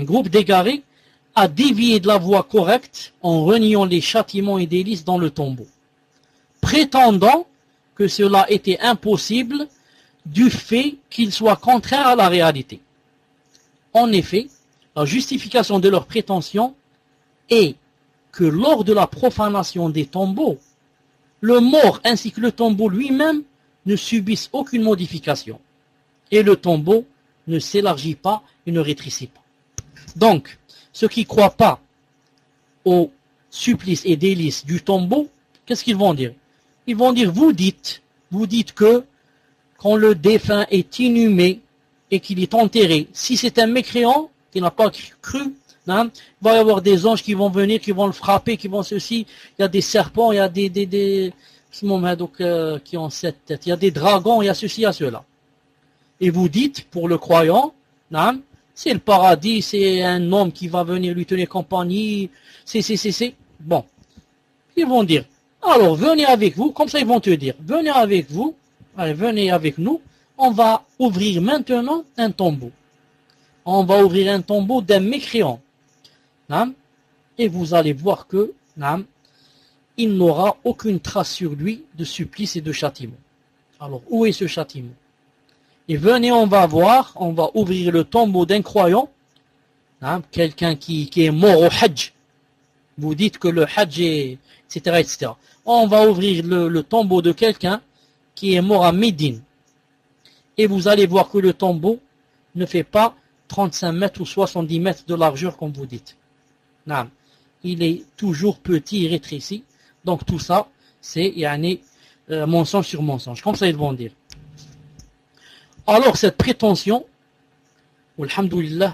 a dévié de la voie correcte en reniant les châtiments et délices dans le tombeau, prétendant que cela était impossible du fait qu'il soit contraire à la réalité. En effet, la justification de leur prétention est que lors de la profanation des tombeaux, le mort ainsi que le tombeau lui-même ne subissent aucune modification et le tombeau ne s'élargit pas et ne rétrécit pas. Donc, ceux qui ne croient pas aux supplices et délices du tombeau, qu'est-ce qu'ils vont dire? Ils vont dire, vous dites que quand le défunt est inhumé et qu'il est enterré, si c'est un mécréant qui n'a pas cru, il va y avoir des anges qui vont venir, qui vont le frapper, qui vont ceci, il y a des serpents, il y a des qui ont 7 têtes, il y a des dragons, il y a ceci, il y a cela. Et vous dites, pour le croyant, c'est le paradis, c'est un homme qui va venir lui tenir compagnie, c'est. Bon. Ils vont dire, alors venez avec vous, comme ça ils vont te dire, venez avec vous, allez, venez avec nous, on va ouvrir maintenant un tombeau. On va ouvrir un tombeau d'un mécréant. Et vous allez voir que il n'aura aucune trace sur lui de supplice et de châtiment. Alors, où est ce châtiment? Et venez, on va voir, on va ouvrir le tombeau d'un croyant, quelqu'un qui est mort au Hajj. Vous dites que le Hajj est, etc., etc. On va ouvrir le tombeau de quelqu'un qui est mort à Médine. Et vous allez voir que le tombeau ne fait pas 35 mètres ou 70 mètres de largeur, comme vous dites. Il est toujours petit et rétréci. Donc tout ça, c'est mensonge sur mensonge. Comme ça, ils vont dire. Alors cette prétention, alhamdoulilah,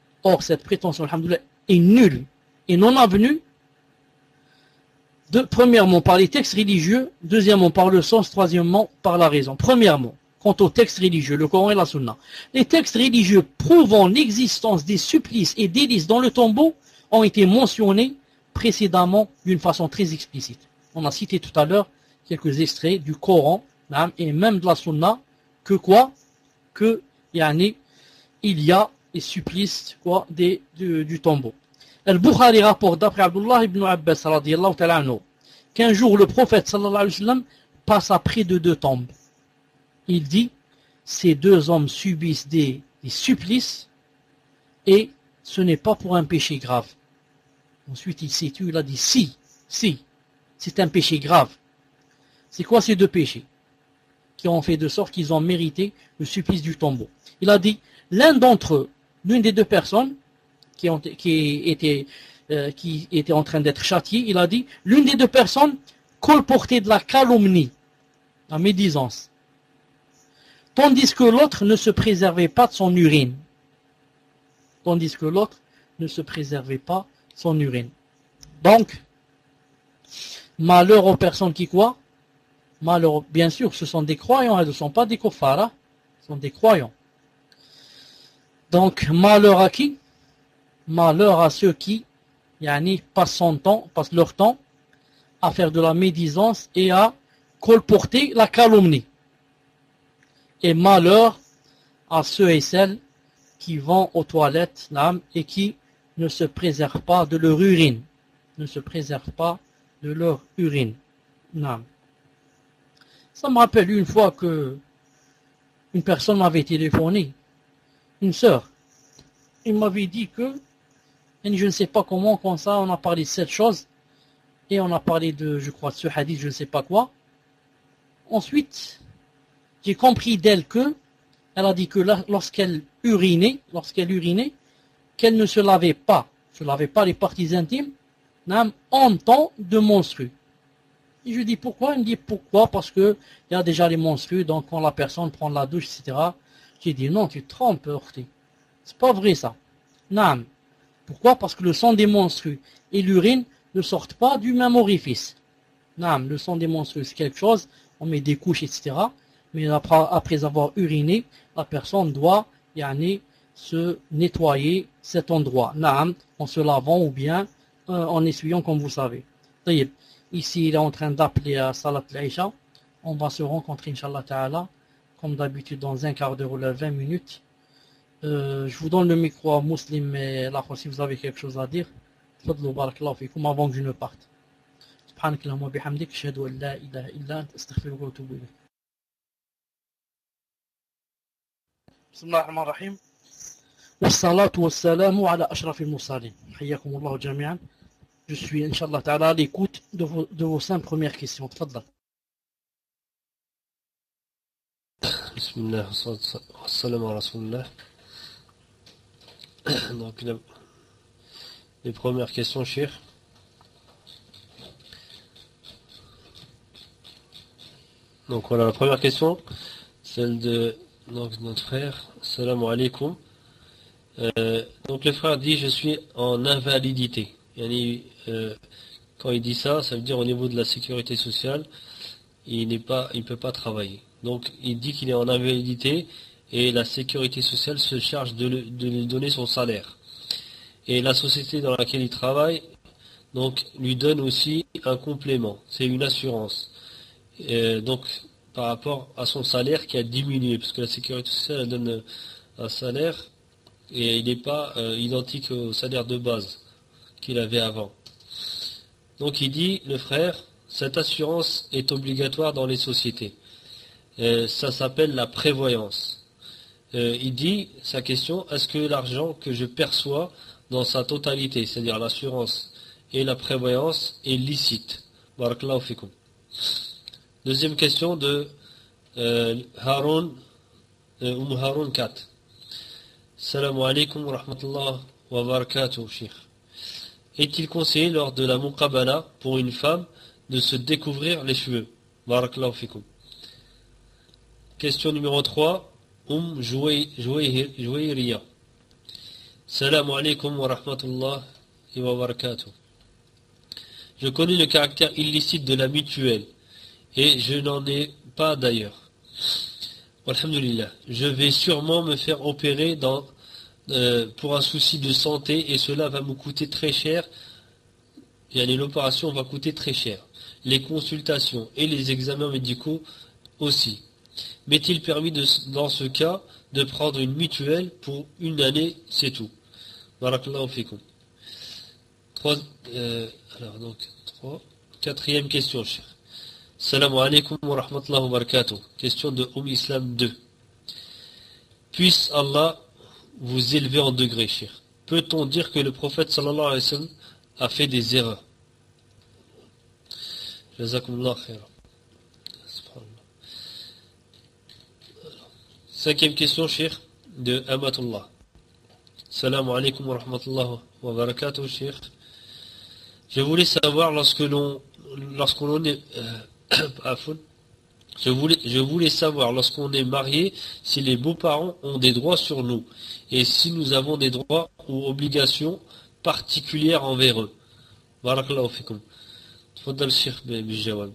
est nulle et non avenue, premièrement par les textes religieux, deuxièmement par le sens, troisièmement par la raison. Premièrement, quant aux textes religieux, le Coran et la Sunna, les textes religieux prouvant l'existence des supplices et délices dans le tombeau ont été mentionnés précédemment d'une façon très explicite. On a cité tout à l'heure quelques extraits du Coran et même de la Sunna, que quoi? Que il y a les supplices du tombeau. Al-Bukhari rapporte d'après Abdullah ibn Abbas radiyallahu ta'ala anhu qu'un jour le prophète sallallahu alayhi wa sallam passe près de 2 tombes. Il dit, ces 2 hommes subissent des supplices et ce n'est pas pour un péché grave. Ensuite il situe, il a dit si, c'est un péché grave. C'est quoi ces 2 péchés qui ont fait de sorte qu'ils ont mérité le supplice du tombeau? Il a dit, l'un d'entre eux, l'une des 2 personnes qui était en train d'être châtiée, il a dit, l'une des 2 personnes colportait de la calomnie, la médisance, tandis que l'autre ne se préservait pas de son urine. Tandis que l'autre ne se préservait pas de son urine. Donc, malheur aux personnes qui croient. Malheur, bien sûr, ce sont des croyants, elles ne sont pas des kuffara, ce sont des croyants. Donc, malheur à qui? Malheur à ceux qui passent leur temps à faire de la médisance et à colporter la calomnie. Et malheur à ceux et celles qui vont aux toilettes et qui ne se préservent pas de leur urine. Ne se préservent pas de leur urine. Ça me rappelle une fois que une personne m'avait téléphoné, une sœur. Il m'avait dit que, je ne sais pas comment, comme ça, on a parlé de cette chose, et on a parlé de, je crois, de ce hadith, je ne sais pas quoi. Ensuite, j'ai compris d'elle que, elle a dit que lorsqu'elle urinait, qu'elle ne se lavait pas les parties intimes, en temps de menstrues. Et je lui dis pourquoi? Il me dit pourquoi? Parce que il y a déjà les menstrues, donc quand la personne prend la douche, etc. J'ai dit non, tu te trompes, Orti. C'est pas vrai ça. Non. Pourquoi? Parce que le sang des menstrues et l'urine ne sortent pas du même orifice. Non, le sang des menstrues c'est quelque chose, on met des couches, etc. Mais après avoir uriné, la personne doit se nettoyer cet endroit. Non, en se lavant ou bien en essuyant comme vous savez. Ici, il est en train d'appeler à Salat al-Aisha. On va se rencontrer, Inch'Allah Ta'ala, comme d'habitude, dans un quart d'heure ou 20 minutes. Je vous donne le micro à Muslim et là, si vous avez quelque chose à dire. Fadlou barakallahu fikum avant que je ne parte. Subhanak Allahumma wa bihamdik, ashhadu an la ilaha illa ant, astaghfiruka wa atubu ilayk. Bismillahir rahmanir rahim. Wassalatu wassalamu ala ashrafil mursalin. Hayyakumullahu jami'an. Je suis, Inch'Allah Ta'ala, à l'écoute de vos 5 premières questions. Tfadda. Bismillah, salam wa rasulullah. Donc, les premières questions, Cheikh. Donc voilà, la première question, celle de notre frère. Salam alaikum. Donc le frère dit, je suis en invalidité. Quand il dit ça, ça veut dire au niveau de la sécurité sociale, il ne peut pas travailler. Donc il dit qu'il est en invalidité et la sécurité sociale se charge de lui donner son salaire. Et la société dans laquelle il travaille, donc lui donne aussi un complément, c'est une assurance. Donc par rapport à son salaire qui a diminué, parce que la sécurité sociale elle donne un salaire et il n'est pas identique au salaire de base qu'il avait avant. Donc il dit, le frère, cette assurance est obligatoire dans les sociétés. Ça s'appelle la prévoyance. Il dit, sa question, est-ce que l'argent que je perçois dans sa totalité, c'est-à-dire l'assurance et la prévoyance, est licite? Barakallahu fikum. Deuxième question de Haroun 4. Salam alaikum wa rahmatullah wa barakatuh, Cheikh. Est-il conseillé lors de la muqabala pour une femme de se découvrir les cheveux? Barakallahu fikum. Question numéro 3, Jouayriya. Salam alaikum wa rahmatullah wa barakatuh. Je connais le caractère illicite de la mutuelle et je n'en ai pas d'ailleurs. Alhamdulillah. Je vais sûrement me faire opérer pour un souci de santé et cela va me coûter très cher. L'opération va coûter très cher. Les consultations et les examens médicaux aussi. M'est-il permis dans ce cas de prendre une mutuelle pour une année, c'est tout. Barakallahu fikum. Quatrième question, cher. Salam alaikum wa rahmatullahi wa barakatuh. Question de Islam 2. Puisse Allah vous élever en degré, cher. Peut-on dire que le prophète sallallahu alayhi wa sallam a fait des erreurs? Jazakumullah khair. Cinquième question, cher, de Amatullah. Salam alaikum wa rahmatullahi wa barakatuh, cher. Je voulais savoir lorsqu'on est Je voulais savoir, lorsqu'on est marié, si les beaux-parents ont des droits sur nous, et si nous avons des droits ou obligations particulières envers eux. Barakallahu fikum. Tfaddal Cheikh Bijawad.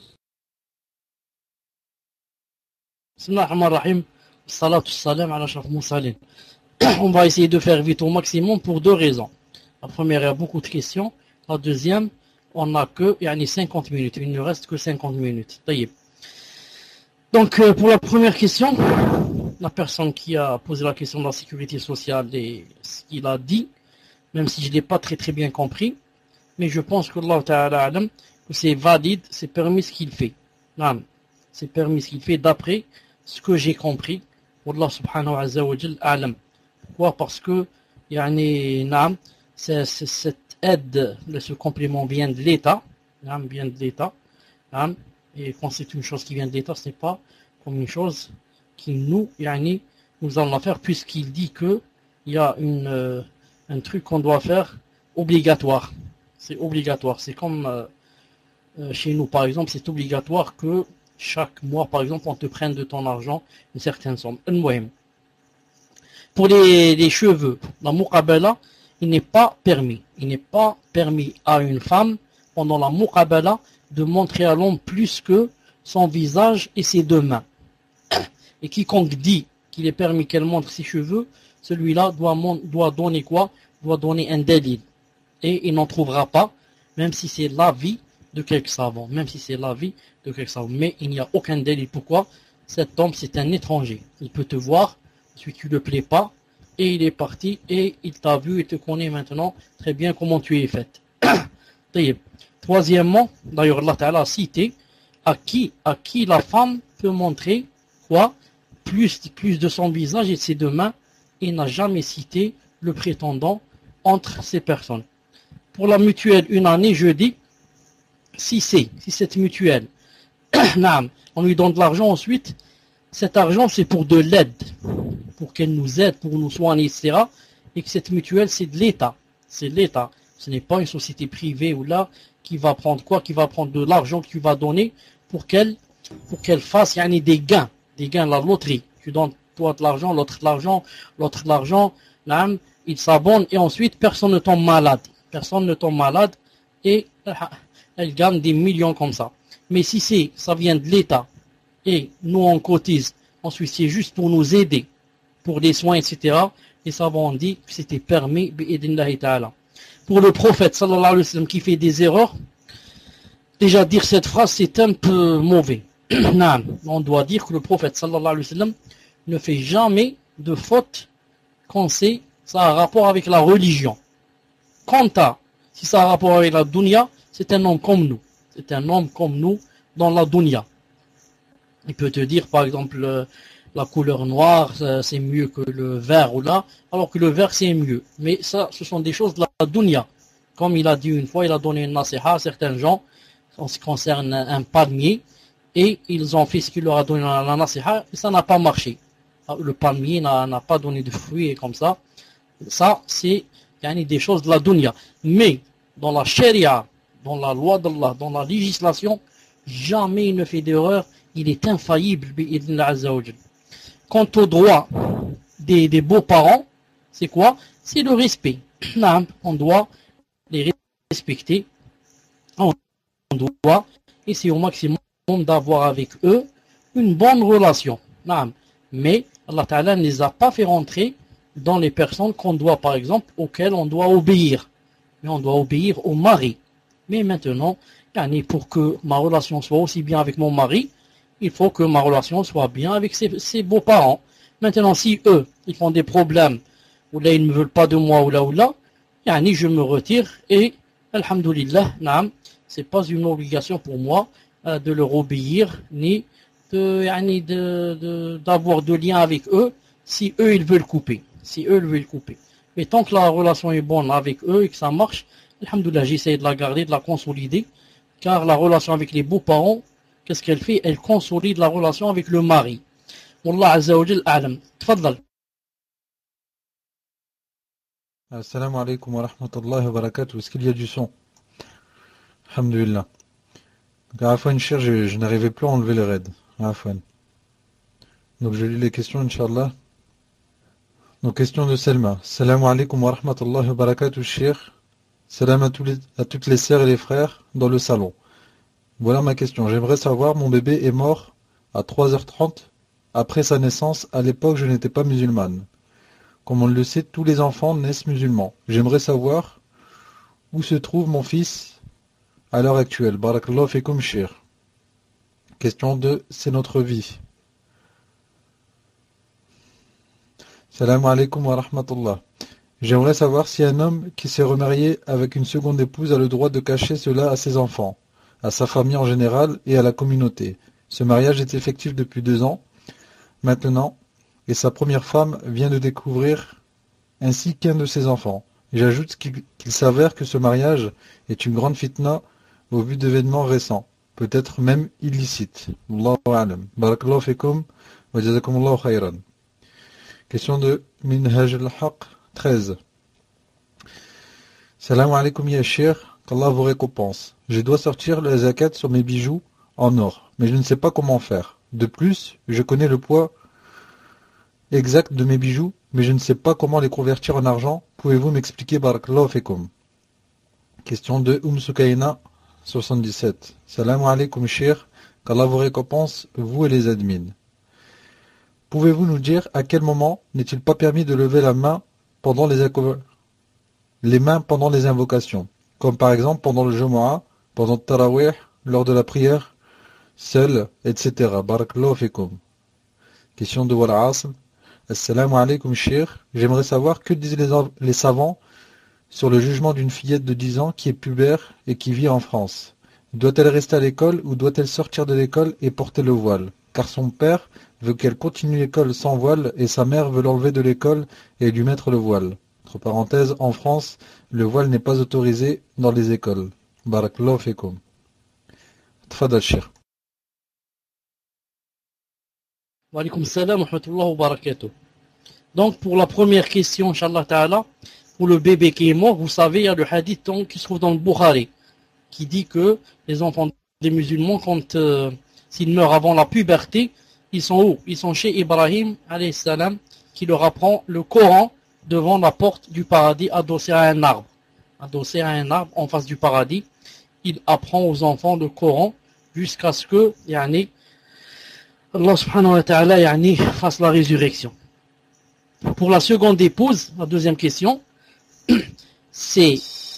Bismillah ar-Rahman ar-Rahim. Salatu salam ala ashraf mursalin. On va essayer de faire vite au maximum pour deux raisons. La première, il y a beaucoup de questions. La deuxième, on n'a que 50 minutes. Il ne reste que 50 minutes. Taïeb. Donc, pour la première question, la personne qui a posé la question de la sécurité sociale et ce qu'il a dit, même si je ne l'ai pas très bien compris, mais je pense que Allah Ta'ala alam, que c'est valide, c'est permis ce qu'il fait. Non, c'est permis ce qu'il fait d'après ce que j'ai compris. Allah subhanahu wa jal alam. Pourquoi? Parce que cette aide, ce complément vient de l'État, vient de l'État, et quand c'est une chose qui vient de l'État, ce n'est pas comme une chose qui nous allons la faire, puisqu'il dit que il y a un truc qu'on doit faire obligatoire. C'est obligatoire. C'est comme chez nous, par exemple, c'est obligatoire que chaque mois, par exemple, on te prenne de ton argent une certaine somme. Pour les cheveux, la muqabala, il n'est pas permis. Il n'est pas permis à une femme, pendant la muqabala, de montrer à l'homme plus que son visage et ses deux mains. Et quiconque dit qu'il est permis qu'elle montre ses cheveux, celui-là doit donner quoi? Doit donner un délit. Et il n'en trouvera pas, même si c'est l'avis de quelques savants. Même si c'est l'avis de quelques savants. Mais il n'y a aucun délit. Pourquoi? Cet homme, c'est un étranger. Il peut te voir, ensuite tu ne le plais pas, et il est parti, et il t'a vu et te connaît maintenant très bien comment tu es faite. Troisièmement, d'ailleurs, Allah Ta'ala a cité à qui la femme peut montrer quoi? Plus de son visage et de ses deux mains. Il n'a jamais cité le prétendant entre ces personnes. Pour la mutuelle, une année, je dis, si cette mutuelle, on lui donne de l'argent ensuite, cet argent c'est pour de l'aide, pour qu'elle nous aide, pour nous soigner, etc. Et que cette mutuelle c'est de l'État. C'est de l'État. Ce n'est pas une société privée ou là qui va prendre quoi? Qui va prendre de l'argent que tu vas donner pour qu'elle fasse des gains, la loterie. Tu donnes toi de l'argent, l'autre de l'argent, il s'abonne et ensuite personne ne tombe malade. Personne ne tombe malade et elle gagne des millions comme ça. Mais si ça vient de l'État et nous on cotise, ensuite c'est juste pour nous aider, pour les soins, etc. Les savants ont dit que c'était permis, bi'idnillahi ta'ala. Pour le prophète, sallallahu alayhi wa sallam, qui fait des erreurs, déjà dire cette phrase c'est un peu mauvais. On doit dire que le prophète, sallallahu alayhi wa sallam, ne fait jamais de faute quand ça a un rapport avec la religion. Quant à si ça a un rapport avec la dunya, c'est un homme comme nous. C'est un homme comme nous dans la dunya. Il peut te dire, par exemple, la couleur noire, c'est mieux que le vert ou là, alors que le vert, c'est mieux. Mais ça, ce sont des choses de la dunya. Comme il a dit une fois, il a donné une nasiha à certains gens, en ce qui concerne un palmier, et ils ont fait ce qu'il leur a donné la nasiha, et ça n'a pas marché. Le palmier n'a pas donné de fruits et comme ça. Ça, c'est des choses de la dunya. Mais, dans la sharia, dans la loi d'Allah, dans la législation, jamais il ne fait d'erreur, il est infaillible, bi'idhnillah azza wa jal. Quant au droit des beaux-parents, c'est quoi? C'est le respect. On doit les respecter. On doit essayer au maximum d'avoir avec eux une bonne relation. Mais Allah Ta'ala ne les a pas fait rentrer dans les personnes qu'on doit, par exemple, auxquelles on doit obéir. Mais on doit obéir au mari. Mais maintenant, pour que ma relation soit aussi bien avec mon mari, il faut que ma relation soit bien avec ses beaux-parents. Maintenant, si eux, ils font des problèmes, ou là, ils ne veulent pas de moi, ou là, je me retire, et, alhamdoulilah, c'est pas une obligation pour moi de leur obéir, ni d'avoir de lien avec eux, si eux, ils veulent couper. Mais tant que la relation est bonne avec eux et que ça marche, alhamdoulilah, j'essaie de la garder, de la consolider, car la relation avec les beaux-parents, qu'est-ce qu'elle fait? Elle consolide la relation avec le mari. Wallah azza wa jal a'lam. Tfaddal. Assalamu alaikum wa rahmatullahi wa barakatuh. Est-ce qu'il y a du son? Alhamdulillah. Donc à la fois une chère, je n'arrivais plus à enlever le raid. Afwan. Donc je lis les questions, Inch'Allah. Donc question de Selma. Salam alaikum wa rahmatullahi wa barakatuh, Cheikh. Salam à toutes les sœurs et les frères dans le salon. Voilà ma question. J'aimerais savoir, mon bébé est mort à 3h30 après sa naissance. À l'époque, je n'étais pas musulmane. Comme on le sait, tous les enfants naissent musulmans. J'aimerais savoir où se trouve mon fils à l'heure actuelle. Barakallahu fikum, Cheikh. Question 2. C'est notre vie. Salam alaikum wa rahmatullah. J'aimerais savoir si un homme qui s'est remarié avec une seconde épouse a le droit de cacher cela à ses enfants, à sa famille en général et à la communauté. Ce mariage est effectif depuis 2 ans maintenant et sa première femme vient de découvrir ainsi qu'un de ses enfants. J'ajoute qu'il s'avère que ce mariage est une grande fitna au vu d'événements récents, peut-être même illicites. Allahu a'lam. Barakallahu fikum wa jazakumullahu khayran. Question de Minhaj al-Haq 13. Salam alaikum ya Cheikh, qu'Allah vous récompense. Je dois sortir la zakat sur mes bijoux en or, mais je ne sais pas comment faire. De plus, je connais le poids exact de mes bijoux, mais je ne sais pas comment les convertir en argent. Pouvez-vous m'expliquer, barakallahu fikum? Question de Sukaina 77. Salam alaikum Cheikh, qu'Allah vous récompense, vous et les admins. Pouvez-vous nous dire à quel moment n'est-il pas permis de lever la main pendant les mains pendant les invocations, comme par exemple pendant le Jumu'ah, pendant le Tarawih, lors de la prière, seul, etc. Barakallahu fikum. Question de Wal Asl. Assalamu alaikum Cheikh. J'aimerais savoir que disent les savants sur le jugement d'une fillette de 10 ans qui est pubère et qui vit en France. Doit-elle rester à l'école ou doit-elle sortir de l'école et porter le voile? Car son père veut qu'elle continue l'école sans voile et sa mère veut l'enlever de l'école et lui mettre le voile. Entre parenthèses, en France, le voile n'est pas autorisé dans les écoles. Barakallahu fikum. Tfadal Cheikh. Wa alaykoum salam wa rahmatullahi wa barakatuh. Donc pour la première question, Inch'Allah Ta'ala, pour le bébé qui est mort, vous savez, il y a le hadith qui se trouve dans le Bukhari, qui dit que les enfants des musulmans, quand s'ils meurent avant la puberté, ils sont où? Ils sont chez Ibrahim, alayhi salam, qui leur apprend le Coran devant la porte du paradis, adossé à un arbre. Adossé à un arbre en face du paradis. Il apprend aux enfants le Coran jusqu'à ce que, Allah subhanahu wa ta'ala, fasse la résurrection. Pour la seconde épouse, la deuxième question, c'est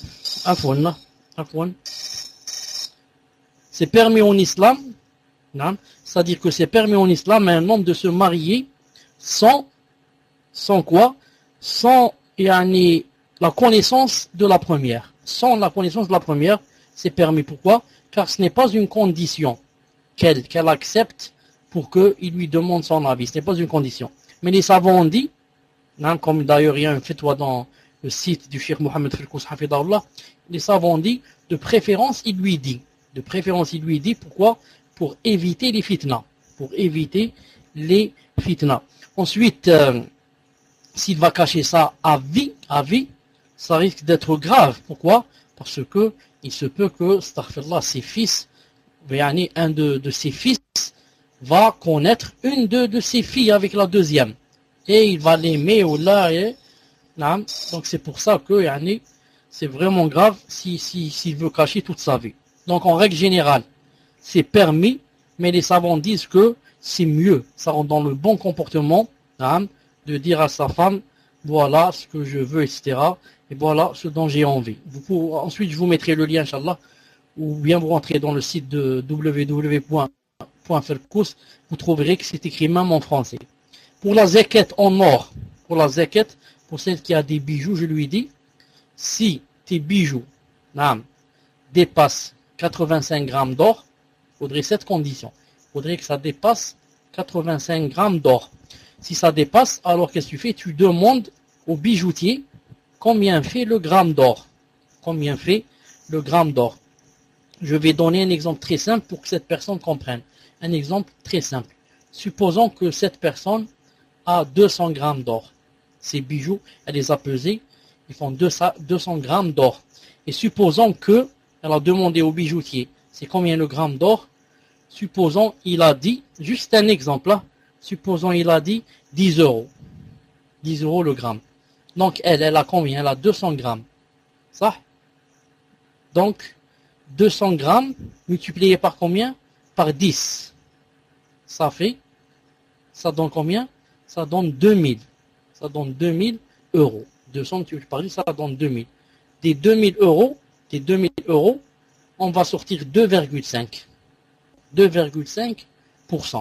c'est permis en islam, c'est-à-dire que c'est permis en islam à un homme de se marier sans quoi? Sans la connaissance de la première. Sans la connaissance de la première, c'est permis. Pourquoi? Car ce n'est pas une condition qu'elle accepte pour qu'il lui demande son avis. Ce n'est pas une condition. Mais les savants ont dit, comme d'ailleurs il y a un fatwa dans le site du Cheikh Mohammed Firkous Hafidahullah, les savants ont dit, de préférence il lui dit. De préférence il lui dit, pourquoi? Pour éviter les fitnas. Pour éviter les fitnas. Ensuite, s'il va cacher ça à vie, ça risque d'être grave. Pourquoi? Parce que il se peut que, astaghfirullah, ses fils, un de ses fils va connaître une de ses filles avec la deuxième. Et il va l'aimer, donc c'est pour ça que, c'est vraiment grave s'il veut cacher toute sa vie. Donc en règle générale, c'est permis, mais les savants disent que c'est mieux, ça rentre dans le bon comportement, de dire à sa femme, voilà ce que je veux, etc. Et voilà ce dont j'ai envie. Ensuite, je vous mettrai le lien, Inch'Allah, ou bien vous rentrez dans le site de www.firkous, vous trouverez que c'est écrit même en français. Pour la zakat en or, pour celle qui a des bijoux, je lui dis, si tes bijoux dépassent 85 grammes d'or, il faudrait cette condition. Il faudrait que ça dépasse 85 grammes d'or. Si ça dépasse, alors qu'est-ce que tu fais? Tu demandes au bijoutier combien fait le gramme d'or. Combien fait le gramme d'or. Je vais donner un exemple très simple pour que cette personne comprenne. Un exemple très simple. Supposons que cette personne a 200 grammes d'or. Ces bijoux, elle les a pesés, ils font 200 grammes d'or. Et supposons que elle a demandé au bijoutier, c'est combien le gramme d'or? supposons il a dit, juste un exemple là, supposons il a dit 10 euros. 10 euros le gramme. Donc elle a combien? Elle a 200 grammes. Ça? Donc 200 grammes multiplié par combien? Par 10. Ça donne combien? Ça donne 2000. Ça donne 2000 euros. 200 multiplié par 10, ça donne 2000. Des 2000 euros, on va sortir 2,5. 2,5%.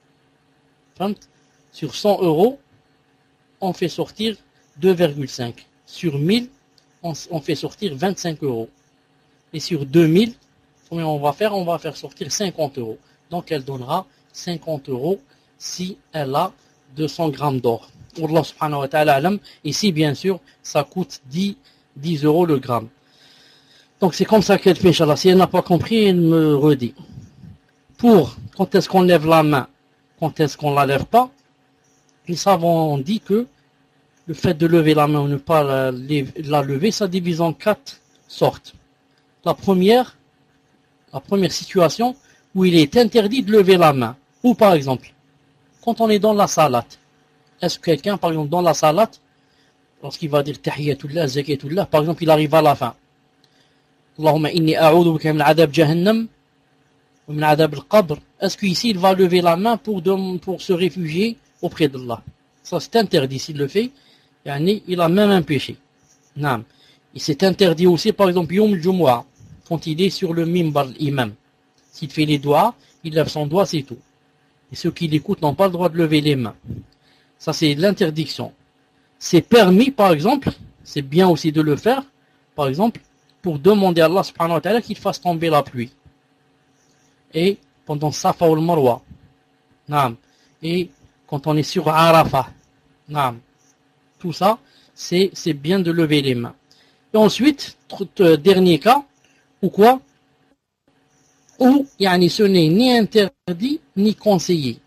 Sur 100 euros, on fait sortir 2,5. Sur 1000, on fait sortir 25 euros. Et sur 2000, combien on va faire? On va faire sortir 50 euros. Donc elle donnera 50 euros si elle a 200 grammes d'or. Allah subhanahu wa ta'ala alam. Ici, bien sûr, ça coûte 10 euros le gramme. Donc c'est comme ça qu'elle fait, Inch'Allah. Si elle n'a pas compris, elle me redit. Pour quand est-ce qu'on lève la main, quand est-ce qu'on la lève pas, les savants ont dit que le fait de lever la main ou ne pas la lever, ça divise en 4 sortes. La première situation où il est interdit de lever la main. Ou par exemple, quand on est dans la salat, est-ce que quelqu'un, par exemple, dans la salat, lorsqu'il va dire Tahiyatullah, Zakatullah, par exemple, il arrive à la fin. Allahumma inni a'udhu bika min adab jahannam ou min adab al-qabr. Est-ce qu'ici, il va lever la main pour se réfugier auprès d'Allah? Ça, c'est interdit. S'il le fait, il a même un péché. Non. Il s'est interdit aussi, par exemple, Yom al-Jumu'ah, quand il est sur le mimbar, l'imam. S'il fait les doigts, il lève son doigt, c'est tout. Et ceux qui l'écoutent n'ont pas le droit de lever les mains. Ça, c'est l'interdiction. C'est permis, par exemple, c'est bien aussi de le faire, par exemple, pour demander à Allah subhanahu wa ta'ala qu'il fasse tomber la pluie. Et pendant Safa ou le Marwa. Naam. Et quand on est sur Arafah. Naam. Tout ça, c'est bien de lever les mains. Et ensuite, dernier cas, ou quoi? Où, ce n'est ni interdit, ni conseillé.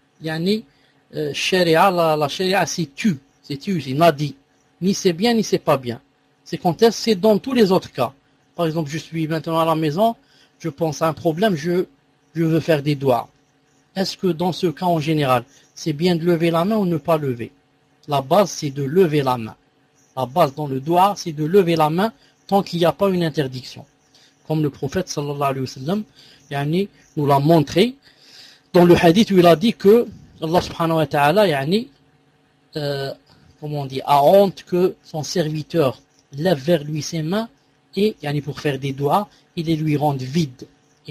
Sharia, la sharia, c'est n'a dit. Ni c'est bien, ni c'est pas bien. C'est quand c'est dans tous les autres cas. Par exemple, je suis maintenant à la maison, je pense à un problème, je veux faire des doigts. Est-ce que dans ce cas en général, c'est bien de lever la main ou ne pas lever? La base, c'est de lever la main. La base dans le doigt, c'est de lever la main tant qu'il n'y a pas une interdiction. Comme le prophète sallallahu alayhi wa sallam, nous l'a montré dans le hadith où il a dit que Allah subhanahu wa ta'ala, comment on dit, a honte que son serviteur lève vers lui ses mains et pour faire des doigts, il les lui rende vides.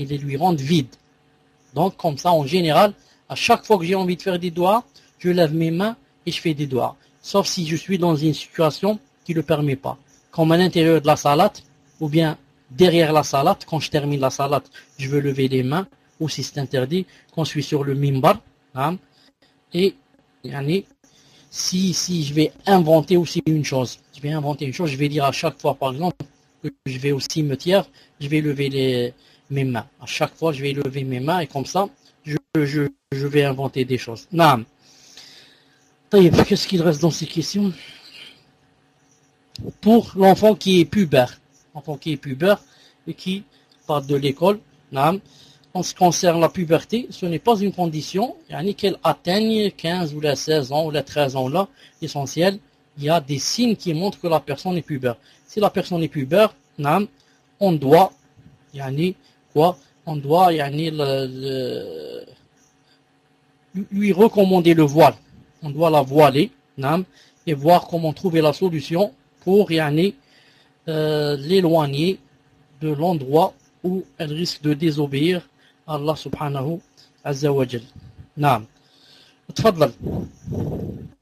Donc comme ça, en général, à chaque fois que j'ai envie de faire des doigts, je lève mes mains et je fais des doigts. Sauf si je suis dans une situation qui ne le permet pas. Comme à l'intérieur de la salate, ou bien derrière la salate, quand je termine la salate, je veux lever les mains, ou si c'est interdit, quand je suis sur le mimbar, et si je vais inventer aussi une chose, je vais dire à chaque fois, par exemple, que je vais au cimetière, je vais lever mes mains. À chaque fois, je vais lever mes mains, et comme ça, je vais inventer des choses. Naam. Qu'est-ce qu'il reste dans ces questions? Pour l'enfant qui est pubère, et qui part de l'école, en ce qui concerne la puberté, ce n'est pas une condition, qu'elle atteigne 15 ou les 16 ans ou les 13 ans là, l'essentiel, il y a des signes qui montrent que la personne est pubère. Si la personne est pubère, on doit, lui recommander le voile. On doit la voiler, et voir comment trouver la solution pour l'éloigner de l'endroit où elle risque de désobéir à Allah subhanahu azza wa jal. Naam. Tfadlal.